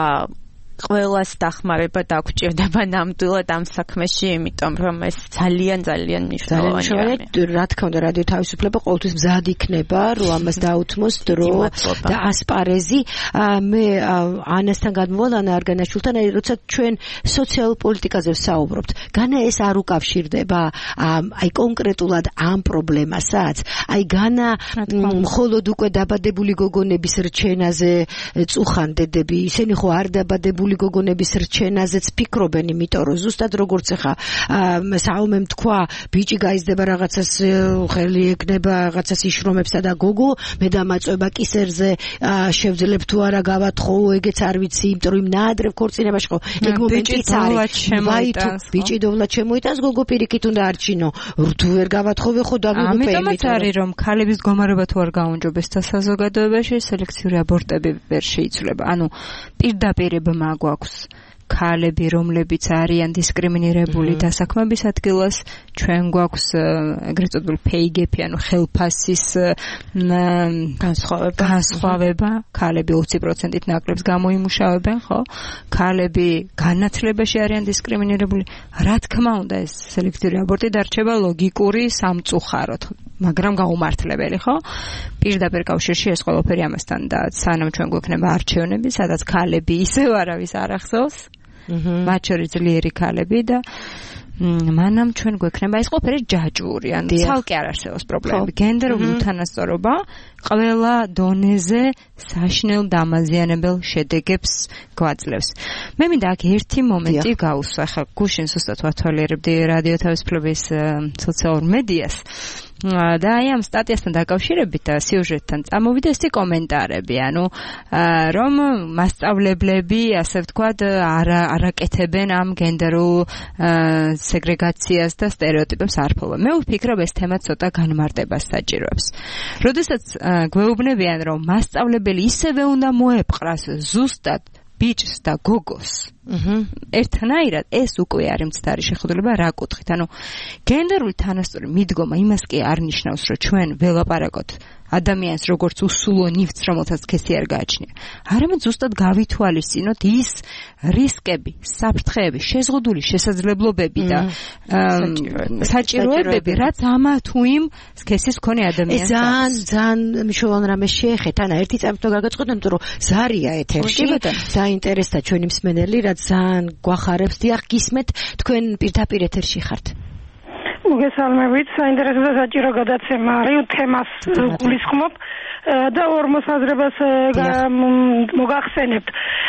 ყველას დახმარება დაგვჭირდება ნამდვილად ამ საქმეში, იმიტომ რომ ეს ძალიან მნიშვნელოვანია. რა თქმა უნდა, რადიო თავისუფლება ყოველთვის მზად იქნება, რომ ამას დაუთმოს დრო და ასპარეზი. მე ანასთან გადმოვალ ანა არგანაშვილთან, როცა ჩვენ სოციალურ პოლიტიკაზე ვსაუბრობთ, განა ეს არ უკავშირდება აი კონკრეტულად ამ პრობლემასაც, აი განა მხოლოდ უკვე დაბადებული გოგონების რჩენაზე წუხან დედები, ისინი ხო არ დაბადებული გოგონების რჩენაზეც ფიქრობენ, იმიტომ რომ ზუსტად როგორც ახლა საომემ თქვა, ბიჭი გაიზრდება რაღაცას ხელი ეკნება, რაღაცას იშრომებსა და გოგო მე დამაწובה კისერზე შევძლებ თუ არა გავათხოვ, ეგეც არ ვიცი, იმიტომ რომ ნაადრევ ქორწინებაში ხო, ეგ მომენტიც არის. ბიჭი დოვლად შემოიტანს, გოგო პირიქით უნდა არჩინო. თუ ვერ გავათხოვე ხო დავიღუპე, ამიტომაც არის რომ ქალების გომარება თუ არ გაუნჯობეს და საზოგადოებაში სელექციური აბორტები ვერ შეიცვლება. ანუ პირდაპირ გვაქვს ქალები, რომლებიც არიან დისკრიმინირებული დასაქმების ადგილას, ჩვენ გვაქვს ეგრეთ წოდებული pay gap, ანუ ხელფასის განსხვავება, ქალები 20%-ით ნაკლებს გამოიმუშავებენ, ხო? ქალები განათლებაში არიან დისკრიმინირებული. რა თქმა უნდა, ეს სელექტიური აბორტი დარჩება ლოგიკური სამწუხაროდ, მაგრამ გაუმართლებელი, ხო? პირდაპირ კავშირში ეს ყველაფერი ამასთან და სანამ ჩვენ გვექნება არჩევნები, სადაც ქალები ისევ არავის არ ახსოვს, მათ შორის ძლიერი ქალები და მანამ ჩვენ გვექნება ეს ყველაფერი ჯაჭვური, ანუ ცალკე არ არსებობს პრობლემები. გენდერული უთანასწორობა ყველა დონეზე საშნელ დამაზიანებელ შედეგებს გვაძლევს. მე მინდა აქ ერთი მომენტი გავუსვა, ხა გუშინ ზუსტად ვათვალიერებდი რადიო თავისუფლების სოციალურ მედიას. და აი ამ სტატიასთან დაკავშირებით და სიუჟეტთან წამოვიდა ესეთი კომენტარები, ანუ რომ მასწავლებლები, ასე ვთქვათ, არაკეთებენ ამ გენდერულ სეგრეგაციას და სტერეოტიპებს არფლობენ. მე ვფიქრობ, ეს თემა ცოტა განმარტებას საჭიროებს. როდესაც გვეუბნებიან, რომ მასწავლებელი ისევე უნდა მოეპყრას ზუსტად ბიჭს და გოგოს. ერთნაირად ეს უკვე არის მცდარი შეხედულება რა კუთხით. ანუ გენდერული თანასწორი მიდგომა იმას კი არ ნიშნავს, რომ ჩვენ ველაპარაკოთ ადამიანს როგორც უსულო ნივთს, რომელსაც სქესი არ გააჩნია. არამედ ზუსტად გავითვალისწინოთ ის რისკები, საფრთხეები, შეზღუდული შესაძლებლობები და საჭიროებები, რაც ამა თუ იმ სქესის მქონე ადამიანს აქვს. ძალიან მნიშვნელოვანი რამე შეეხეთ. ანა, ერთი წამით გაგაწყოთ, იმიტომ რომ ზარია ეთერში, დაინტერესდა ჩვენი მსმენელი, რაც ძალიან გვახარებს. დიახ, გისმენთ, თქვენ პირდაპირ ეთერში ხართ. მოგესალმებით, საინტერესო და საჭირო გადაცემა არის, თემას გულისხმობ და ორ მოსაზრებას მოგახსენებთ.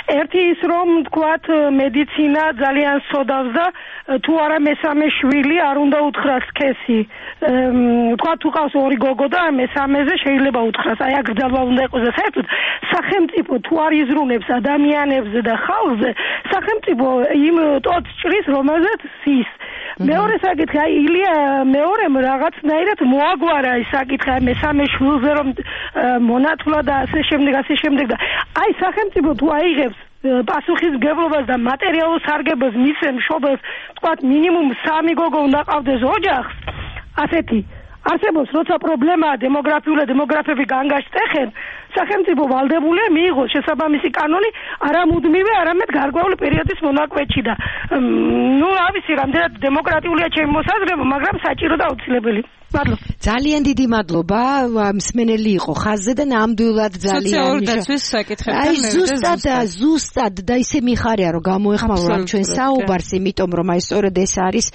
ერთი ის რომ თქვათ მედიცინა ძალიან სოდავს და თუ არა მესამე შვილი არ უნდა უთხრას სქესი. თქვათ თუ ყავს ორი გოგო და მესამეზე შეიძლება უთხრას. აი აქ ძალვა უნდა იყოს და საერთოდ სახელმწიფო თუ არ იზრუნებს ადამიანებზე და ხალხზე, სახელმწიფო იმ ტოტს ჭრის, რომელზეც ის მეორე საკითხი, აი ილია მეორემ რაღაცნაირად მოაგვარა ის საკითხი, აი მესამე შვილზე რომ მონათლა და ასე შემდეგ და აი სახელმწიფო თუ აიღებს პასუხისმგებლობას და მატერიალურ სარგებელს მისცემს მშობელს, თქვათ მინიმუმ 3 გოგო უნდა ყავდეს ოჯახს, ასეთი არსებობს, როცა პრობლემაა დემოგრაფები განგაშტეხენ, სახელმწიფო ვალდებულია მიიღოს შესაბამისი კანონი არა მუდმივი, არამედ გარკვეული პერიოდის მონაკვეთში და რა ვიცი, რამდენად დემოკრატიულია ჩემი მოსაზრება, მაგრამ საჭირო და აუცილებელი. მადლობა. ძალიან დიდი მადლობა. მსმენელი იყო ხაზზე და ნამდვილად ძალიან სოციალური დაცვის საკითხებთან აი ზუსტად და ისე მიხარია რომ გამოეხმაურა ჩვენ საუბარს, იმიტომ რომ აი სწორედ ეს არის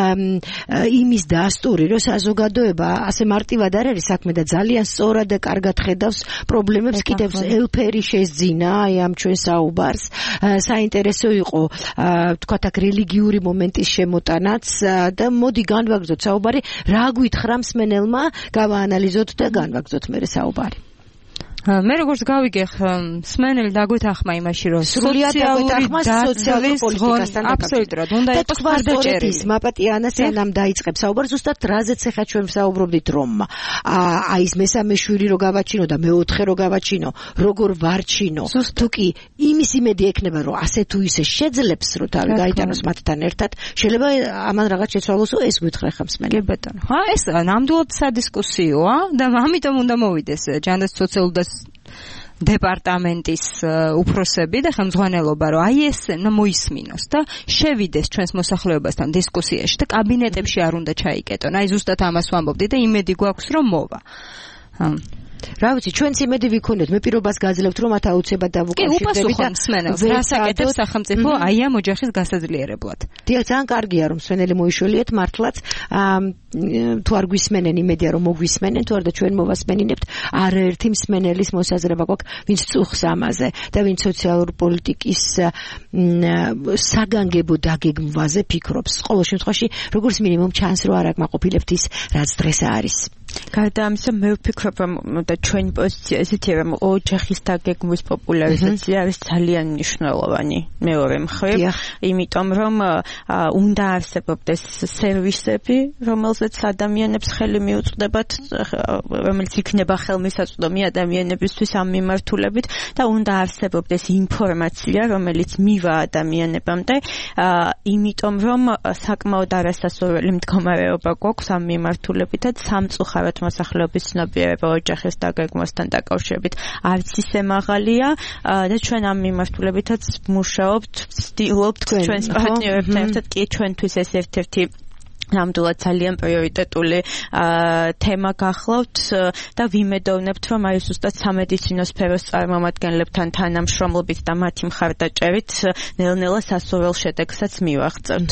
იმის დასტური, რომ საზოგადოება ასე მარტივად არ არის საქმე და ძალიან სწორად და კარგად ხედავს პრობლემებს. კიდევ ელფერი შეძინა აი ამ ჩვენ საუბარს. საინტერესო იყო თქვათ აქ რელიგიური მომენტის შემოტანაც და მოდი განვაგრძოთ საუბარი, რა გვითხრა მსმენელმა, გავაანალიზოთ და განვაგრძოთ მერე საუბარი. მე როგორც გავიგე მსმენელი დაგვეთანხმა იმაში რომ სოციალური პოლიტიკასთან აბსოლუტურად უნდა იყოს მხარდაჭერილი. მაპატიანა სანამ დაიწყებს საუბარს, ზუსტად რაზეც ახლა ჩვენ ვსაუბრობდით, რომ აი ეს მესამე შვილი რო გავაჩინო და მეოთხე რო გავაჩინო, როგორ ვარჩინო, თუ კი იმის იმედი ექნება რომ ასე თუ ისე შეძლებს რომ თავი გაიტანოს მათთან ერთად, შეიძლება ამან რაღაც შეცვალოსო, ეს გვითხრა ხა მსმენელი. კი ბატონო. ეს ნამდვილად სადისკუსიოა და ამიტომ უნდა მოვიდეს ჯანდაცვის სოციალური დეპარტამენტის უფროსები და ხელმძღვანელობა, რომ აი ეს მოისმინოს და შევიდეს ჩვენს მოსახლეობასთან დისკუსიაში და კაბინეტებში არ უნდა ჩაიკეტონ. აი ზუსტად ამას ვამბობდი და იმედი გვაქვს რომ მოვა. რა ვიცი, ჩვენც იმედი ვიქონეთ, მე პირობას გაძლევთ რომ მათ აუცილებლად დავუკავშირდებით და მსმენელს რასაკეთებს სახელმწიფო აი ამ ოჯახის გასაძლიერებლად. დიახ, ძალიან კარგია რომ მსმენელი მოიშველიეთ მართლაც თუ არ გვისმენენ, იმედია რომ მოგვისმენენ, თუ არ და ჩვენ მოვასმენინებთ, არაერთი მსმენელის მოსაზრება გვაქვს, ვინც წუხს ამაზე და ვინც სოციალური პოლიტიკის საგანგებო დაგეგმვაზე ფიქრობს. ყოველ შემთხვევაში, როგორც მინიმუმ ჩანს რომ არ აკმაყოფილებთ ის, რაც დღეს არის. გარდა ამისა, მე ვფიქრობ, რომ და ჩვენი პოზიცია ესეთია, რომ ოჯახის დაგეგმვის პოპულარიზაცია არის ძალიან მნიშვნელოვანი მეორე მხრივ, იმიტომ რომ უნდა არსებობდეს სერვისები, რომელზეც ადამიანებს ხელი მიუწვდებათ, რომელიც იქნება ხელმისაწვდომი ადამიანებისთვის ამ მიმართულებით და უნდა არსებობდეს ინფორმაცია, რომელიც მივა ადამიანებამდე, იმიტომ რომ საკმაოდ არასასურველი მდგომარეობა გვაქვს ამ მიმართულებითაც სამწუხაროდ მოსახლეობის ცნობიერება ოჯახის დაგეგმვასთან დაკავშირებით არც ისე მაღალია და ჩვენ ამ მიმართულებითაც მუშაობთ, ვცდილობთ ჩვენს პარტნიორებთან ერთად, კი ჩვენთვის ეს ერთ-ერთი ნამდვილად ძალიან პრიორიტეტული თემა გახლავთ და ვიმედოვნებთ, რომ აი ზუსტად სამედიცინო სფეროს წარმომადგენლებთან თანამშრომლობით და მათი მხარდაჭერით ნელ-ნელა სასურველ შედეგსაც მივაღწევთ.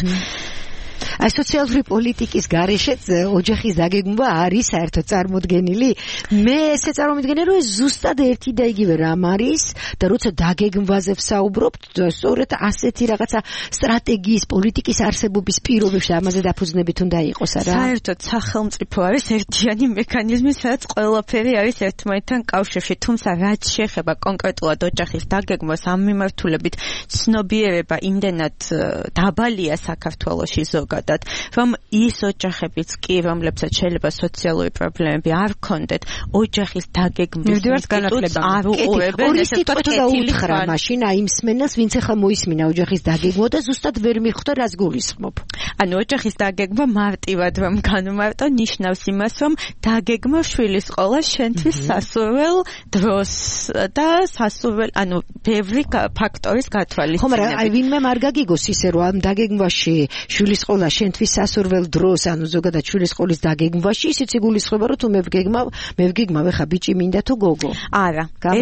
აი სოციალური პოლიტიკის გარეშეც ოჯახის დაგეგმვა არის საერთოდ წარმოდგენილი. მე ესე წარმოვიდგენე, რომ ეს ზუსტად ერთი და იგივე რამ არის და როცა დაგეგმვაზე ვსაუბრობთ, სწორედ ასეთი რაღაცა სტრატეგიის პოლიტიკის არსებობის პირობებში ამაზე დაფუძნებით უნდა იყოს არა? საერთოდ სახელმწიფო არის ერთიანი მექანიზმი, სადაც ყველაფერი არის ერთმანეთთან კავშირში, თუმცა რაც შეეხება კონკრეტულად ოჯახის დაგეგმვას, ამ მიმართულებით ცნობიერება იმდენად დაბალია საქართველოში ზოგადად, რომ ის ოჯახებიც კი, რომლებსაც შეიძლება სოციალური პრობლემები არ ჰქონდეთ, ოჯახის დაგეგმვის ინსტიტუტს არ უყურებენ, ესე ვთქვათ, და უთხრა მაშინ აი იმ მსმენელს, ვინც ახლა მოისმინა ოჯახის დაგეგმვა და ზუსტად ვერ მიხვდა, რას გულისხმობ. ანუ ოჯახის დაგეგმვა მარტივად რომ განვმარტო, ნიშნავს იმას, რომ დაგეგმვა შვილის ყოლა შენთვის სასურველ დროს და სასურველ, ანუ ბევრი ფაქტორის გათვალისწინებით. ხო, მაგრამ აი ვინმე არ გაგიგოს ისე, რომ ამ დაგეგმვაში შვილის ყოლა შენთვის სასურველ დროს, ანუ ზოგადად შვილის ყოლის დაგეგმვაში ისიც იგულისხმება, რომ თუ მე ვგეგმავ, ხა ბიჭი მინდა თუ გოგო. არა,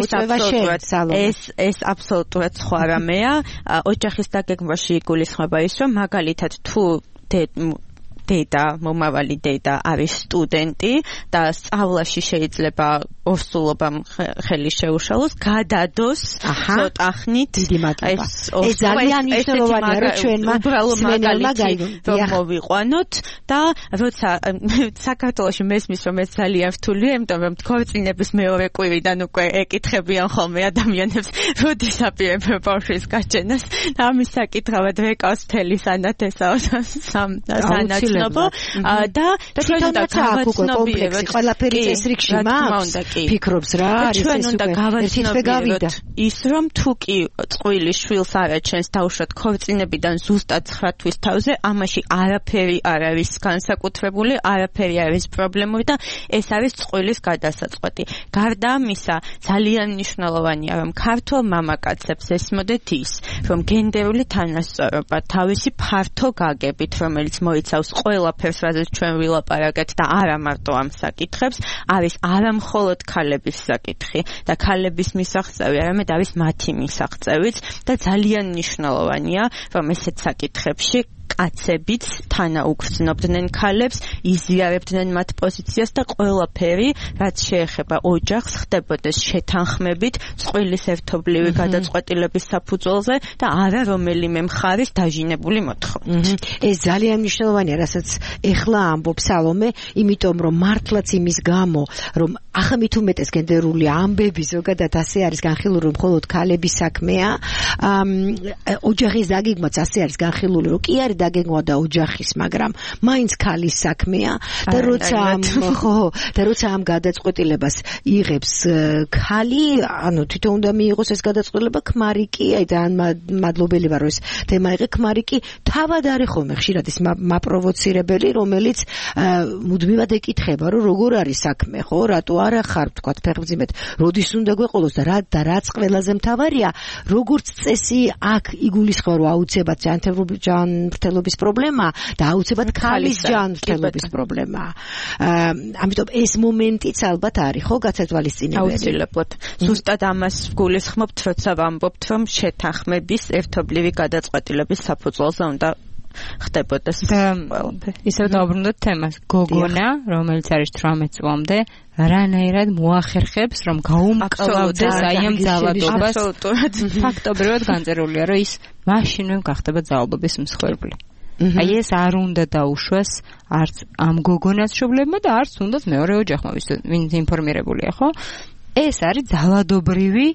ეს აბსოლუტურად სხვა რამეა. ოჯახის დაგეგმვაში იგულისხმება ის, რომ მაგალითად თუ დედა, მომავალი დედა არის სტუდენტი და სწავლაში შეიძლება ორსულობამ ხელი შეუშალოს, გადადოს ცოტა ხნით. ეს ძალიან მნიშვნელოვანია, რომ ჩვენმა სვენელმა მოვიყვანოთ და როცა საქართველოში მესმის რომ ეს ძალიან რთულია, იმიტომ რომ ქორწინების მეორე კვირიდან უკვე ეკითხებიან ხოლმე ადამიანებს, როდის აპირებენ ბავშვის გაჩენას და ამის საკითხავად ვეკავს მთელი სანათესაო სანაცნობო და ჩვენ უნდა გავაცნობიეროთ ყველაფერი წესრიგში მაქვს ფიქრობს რა არის ჩვენ უნდა გავაცნობიეროთ ის რომ თუ კი წყვილი შვილს არაჩენს დაუშვათ ქორწინებიდან ზუსტად 9 თვის თავზე ამაში არაფერი არ არის განსაკუთრებული, არაფერი არის პრობლემური და ეს არის წყვილის გადასაწყვეტი. გარდა ამისა, ძალიან მნიშვნელოვანია, რომ ქართულ მამაკაცებს ესმოდეთ ის, რომ გენდერული თანასწორობა თავისი ფართო გაგებით, რომელიც მოიცავს ყველაფერს, რაზეც ჩვენ ვილაპარაკეთ და არა მარტო ამ საკითხებს, არის არა მხოლოდ ქალების საკითხი და ქალების მისაღწევი, არამედ არის მათი მისაღწევიც და ძალიან მნიშვნელოვანია, რომ ესეთ საკითხებში კაცებიც თანაუგრძნობდნენ ქალებს, იზიარებდნენ მათ პოზიციას და ყველაფერი, რაც შეეხება ოჯახს, ხდებოდეს შეთანხმებით, წყვილის ერთობლივი გადაწყვეტილების საფუძველზე და არა რომელიმე მხარის დაჟინებული მოთხოვნით. ეს ძალიან მნიშვნელოვანია, რასაც ეხლა ამბობს სალომე, იმიტომ რომ მართლაც იმის გამო, რომ ახლა მით უმეტეს გენდერული ამბები ზოგადად ასე არის განხილული, რომ მხოლოდ ქალების საქმეა, ოჯახის დაგეგმვაც ასე არის განხილული, რომ კი არის დაგეგმვა და ოჯახის, მაგრამ მაინც ქალის საქმეა და როცა ამ გადაწყვეტილებას იღებს ქალი, ანუ თვითონ უნდა მიიღოს ეს გადაწყვეტილება, ქმარი კი, აი და მადლობელი ვარ, რომ ეს თემა იღე, ქმარი კი თავად არის ხოლმე ხშირად ის მაპროვოცირებელი, რომელიც მუდმივად ეკითხება, რომ როგორ არის საქმე, ხო, რატო არა ხარ, თქვათ, ფეხმძიმედ, როდის უნდა გვეყოლოს და რაც ყველაზე მთავარია, როგორც წესი აქ იგულისხმება, რომ აუცილებლად ჯანმრთელობის პრობლემა და აუცილებლად ქალის ჯანმრთელობის პრობლემა. ამიტომ ეს მომენტიც ალბათ არის, ხო, გასათვალისწინებელი. აუცილებლად. ზუსტად ამას გულისხმობთ, როცა ვამბობთ, რომ შეთანხმების ერთობლივი გადაწყვეტილების საფუძველზე უნდა ხდებოდეს ყველაფერი. ისევ დავბრუნდეთ თემას. გოგონა, რომელიც არის 18 წლამდე, რანაირად მოახერხებს, რომ გაუმკლავდეს აი ამ ძალადობას. ფაქტობრივად განწერულია, რომ ის მაშინვე გახდება ძალადობის მსხვერპლი. აი ეს არ უნდა დაუშვას არც ამ გოგონას შობლებმა და არც უნდათ მეორე ოჯახმა, ვინც ინფორმირებულია, ხო? ეს არის ძალადობრივი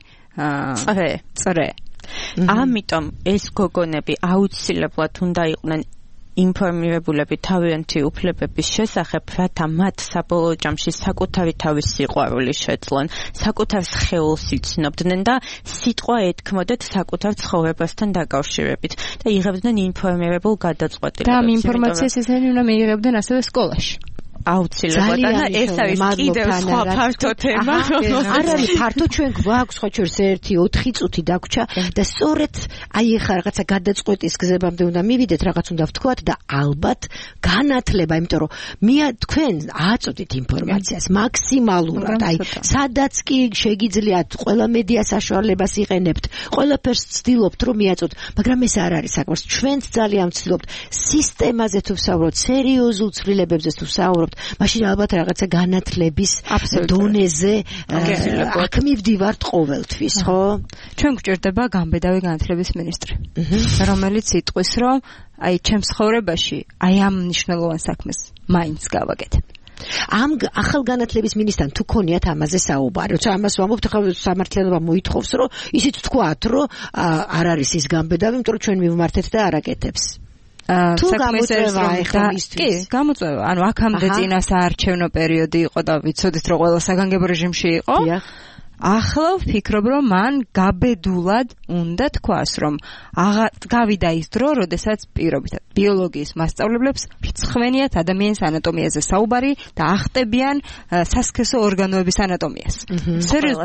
წრე. ამიტომ ეს გოგონები აუცილებლად უნდა იყვნენ ინფორმირებულები თავიანთი უფლებების შესახებ, რათა მათ საბოლოო ჯამში საკუთარი თავის სიყვარული შეძლონ, საკუთარ სხეულს იცნობდნენ და სიტყვა ეთქმოდეთ საკუთარ ცხოვრებასთან დაკავშირებით და იღებდნენ ინფორმირებულ გადაწყვეტილებებს. და ამ ინფორმაციას ისინი უნდა მიიღებდნენ ასევე სკოლაში. აუცილებლად და ეს არის კიდევ სხვა ფართო თემა. არ არის ფართო, ჩვენ გვაქვს სხვა შორის 1-4 წუთი დაგვრჩა და სწორედ აი ეხლა რაღაცა გადაწყვეტის გზებამდე უნდა მივიდეთ, რაღაც უნდა ვთქვათ და ალბათ განათლება, იმიტომ რომ თქვენ აწოდით ინფორმაციას მაქსიმალურად, აი სადაც კი შეგიძლიათ ყველა მედია საშუალებას იყენებთ, ყველაფერს ვცდილობთ რომ მიაწოდოთ, მაგრამ ეს არ არის საკმარისი. ჩვენც ძალიან ვცდილობთ სისტემაზე თუ ვსაუბრობთ, სერიოზულ ცვლილებებზე თუ ვსაუბრობთ, მაშინ ალბათ რაღაცა განათლების დონეზე აქ მივდივართ ყოველთვის, ხო? ჩვენ გვჭირდება განბედავი განათლების მინისტრი, რომელიც იტყვის, რომ აი ჩემს ცხოვრებაში აი ამ მნიშვნელოვან საქმეს მაინც გავაკეთებ. ამ ახალ განათლების მინისტრთან თუ ქონიათ ამაზე საუბარი, როცა ამას ვამბობთ, ხა სამართლიანობა მოითხოვს, რომ ისიც თქვათ, რომ არ არის ის განბედავი, იმიტომ რომ ჩვენ მივმართეთ და არაკეთებს. თუ გამოწვევა ეხლა კი, გამოწვევა. ანუ აქამდე წინა საარჩევნო პერიოდი იყო და ვიცოდით, რომ ყველა საგანგებო რეჟიმში იყო. ახლა ვფიქრობ, რომ მან გაბედულად უნდა თქვას, რომ გავიდა ის დრო, როდესაც პირობითად ბიოლოგიის მასწავლებლებს რცხვენიათ ადამიანის ანატომიაზე საუბარი და ახტებიან სასქესო ორგანოების ანატომიას. სერიოზულად,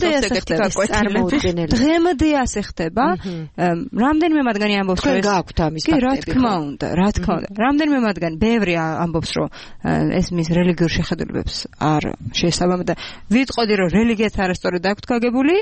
დღემდე ასე ხდება. რამდენიმე მათგანი ამბობს, რომ გააქვთ ამის ფაქტები. კი, რა თქმა უნდა. რამდენიმე მათგანი ბევრი ამბობს, რომ ეს მის რელიგიურ შეხედულებებს არ შეესაბამება და ვიტყოდი, რომ რელიგიაც არასწორად აქვთ გაგებული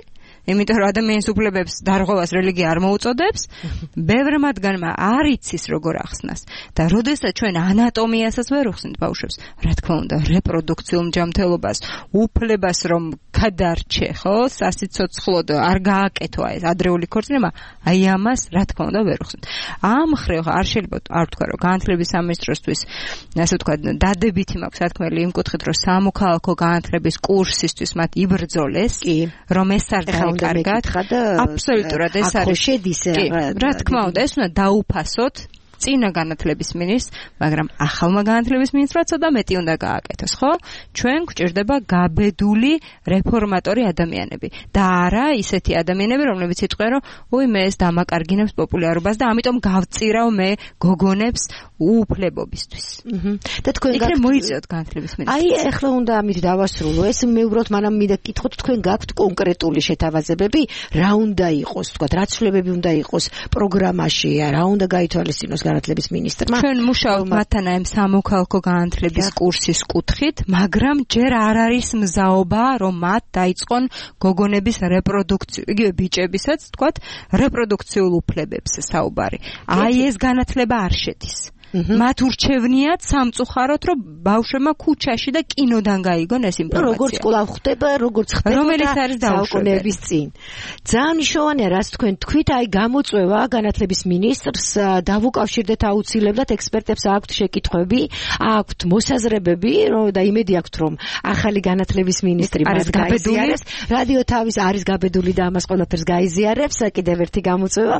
იმიტომ რომ ადამიანის უფლებებს დარღვევას რელიგია არ მოუწოდებს, ბევრ მათგანმა არ იცის როგორ ახსნას და როდესაც ჩვენ ანატომიასაც ვერ უხსნით ბავშვებს, რა თქმა უნდა, რეპროდუქციულ ჯანმრთელობას, უფლებას რომ გადარჩე, ხო, სასიცოცხლოდ არ გააკეთო ეს ადრეული ქორწინება, აი ამას რა თქმა უნდა ვერ უხსნით. ამ მხრივ არ შეიძლება არ ვთქვა რომ განათლების სამინისტროსთვის ასე ვთქვა დადებითი მაქვს სათქმელი იმ კუთხით რომ სამოქალაქო განათლების კურსისთვის მათ იბრძოლეს, რომ ეს არ დაეკარგათ. აბსოლუტურად ეს არის შედის რა თქმა უნდა ეს უნდა დაუფასოთ წინა განათლების მინისტრს, მაგრამ ახალმა განათლების მინისტრს ცოტა მეტი უნდა გააკეთოს, ხო? ჩვენ გვჭირდება გაბედული რეფორმატორი ადამიანები და არა ისეთი ადამიანები, რომლებიც იტყვიან, რომ ой, მე ეს დამაკარგინებს პოპულარობას და ამიტომ გავწირავ მე გოგონებს უფლებობისთვის. და თქვენ იქნებ მოიწევთ განათლების მინისტრს. აი, ახლა უნდა ამით დავასრულო. ეს მე უბრალოდ მანამ მინდა გითხოთ, თქვენ გაქვთ კონკრეტული შეთავაზებები, რა უნდა იყოს, თქვა, რა ცვლილებები უნდა იყოს პროგრამაში, რა უნდა გაითვალისწინოს განათლების მინისტრმა. ჩვენ მუშაობთ მათთან ამ სამოქალაქო განათლების კურსის კუთხით, მაგრამ ჯერ არ არის მზაობა, რომ მათ დაიწყონ გოგონების რეპროდუქცია, იგივე ბიჭებისაც, თქვათ, რეპროდუქციულ უფლებებს საუბარი. აი ეს განათლება არ შედის. მათ ურჩევნიათ სამწუხაროდ, რომ ბავშვებმა ქუჩაში და კინოდან გაიგონ ეს ინფორმაცია. როგორც კვლავ ხდება, როგორც ხდება რომელიც არის საუკუნეების წინ. ძალიან მნიშვნელოვანია, რაც თქვენ თქვით, აი გამოწვევა განათლების მინისტრს დავუკავშირდეთ აუცილებლად ექსპერტებს აქვთ შეკითხვები, აქვთ მოსაზრებები, და იმედი აქვთ, რომ ახალი განათლების მინისტრი მას გაიზიარებს. რადიო თავის არის გაბედული და ამას ყველაფერს გაიზიარებს, კიდევ ერთი გამოწვევა.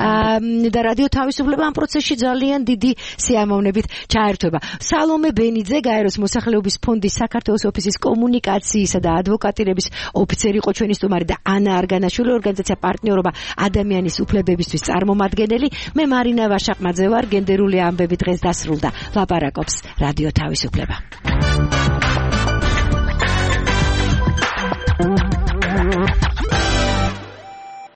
და რადიო თავისუფლება ამ პროცესში ძალიან დიდი სიამოვნებით ჩაერთვება. სალომე ბენიძე, გაეროს მოსახლეობის ფონდის საქართველოს ოფისის კომუნიკაციისა და ადვოკატირების ოფიცერი იყო ჩვენი სტუმარი და ანა არგანაშვილი, ორგანიზაცია პარტნიორობა ადამიანის უფლებებისთვის წარმომადგენელი. მე მარინა ვაშაყმაძე ვარ, გენდერული ამბები დღეს დასრულდა. ლაპარაკობს რადიო თავისუფლება.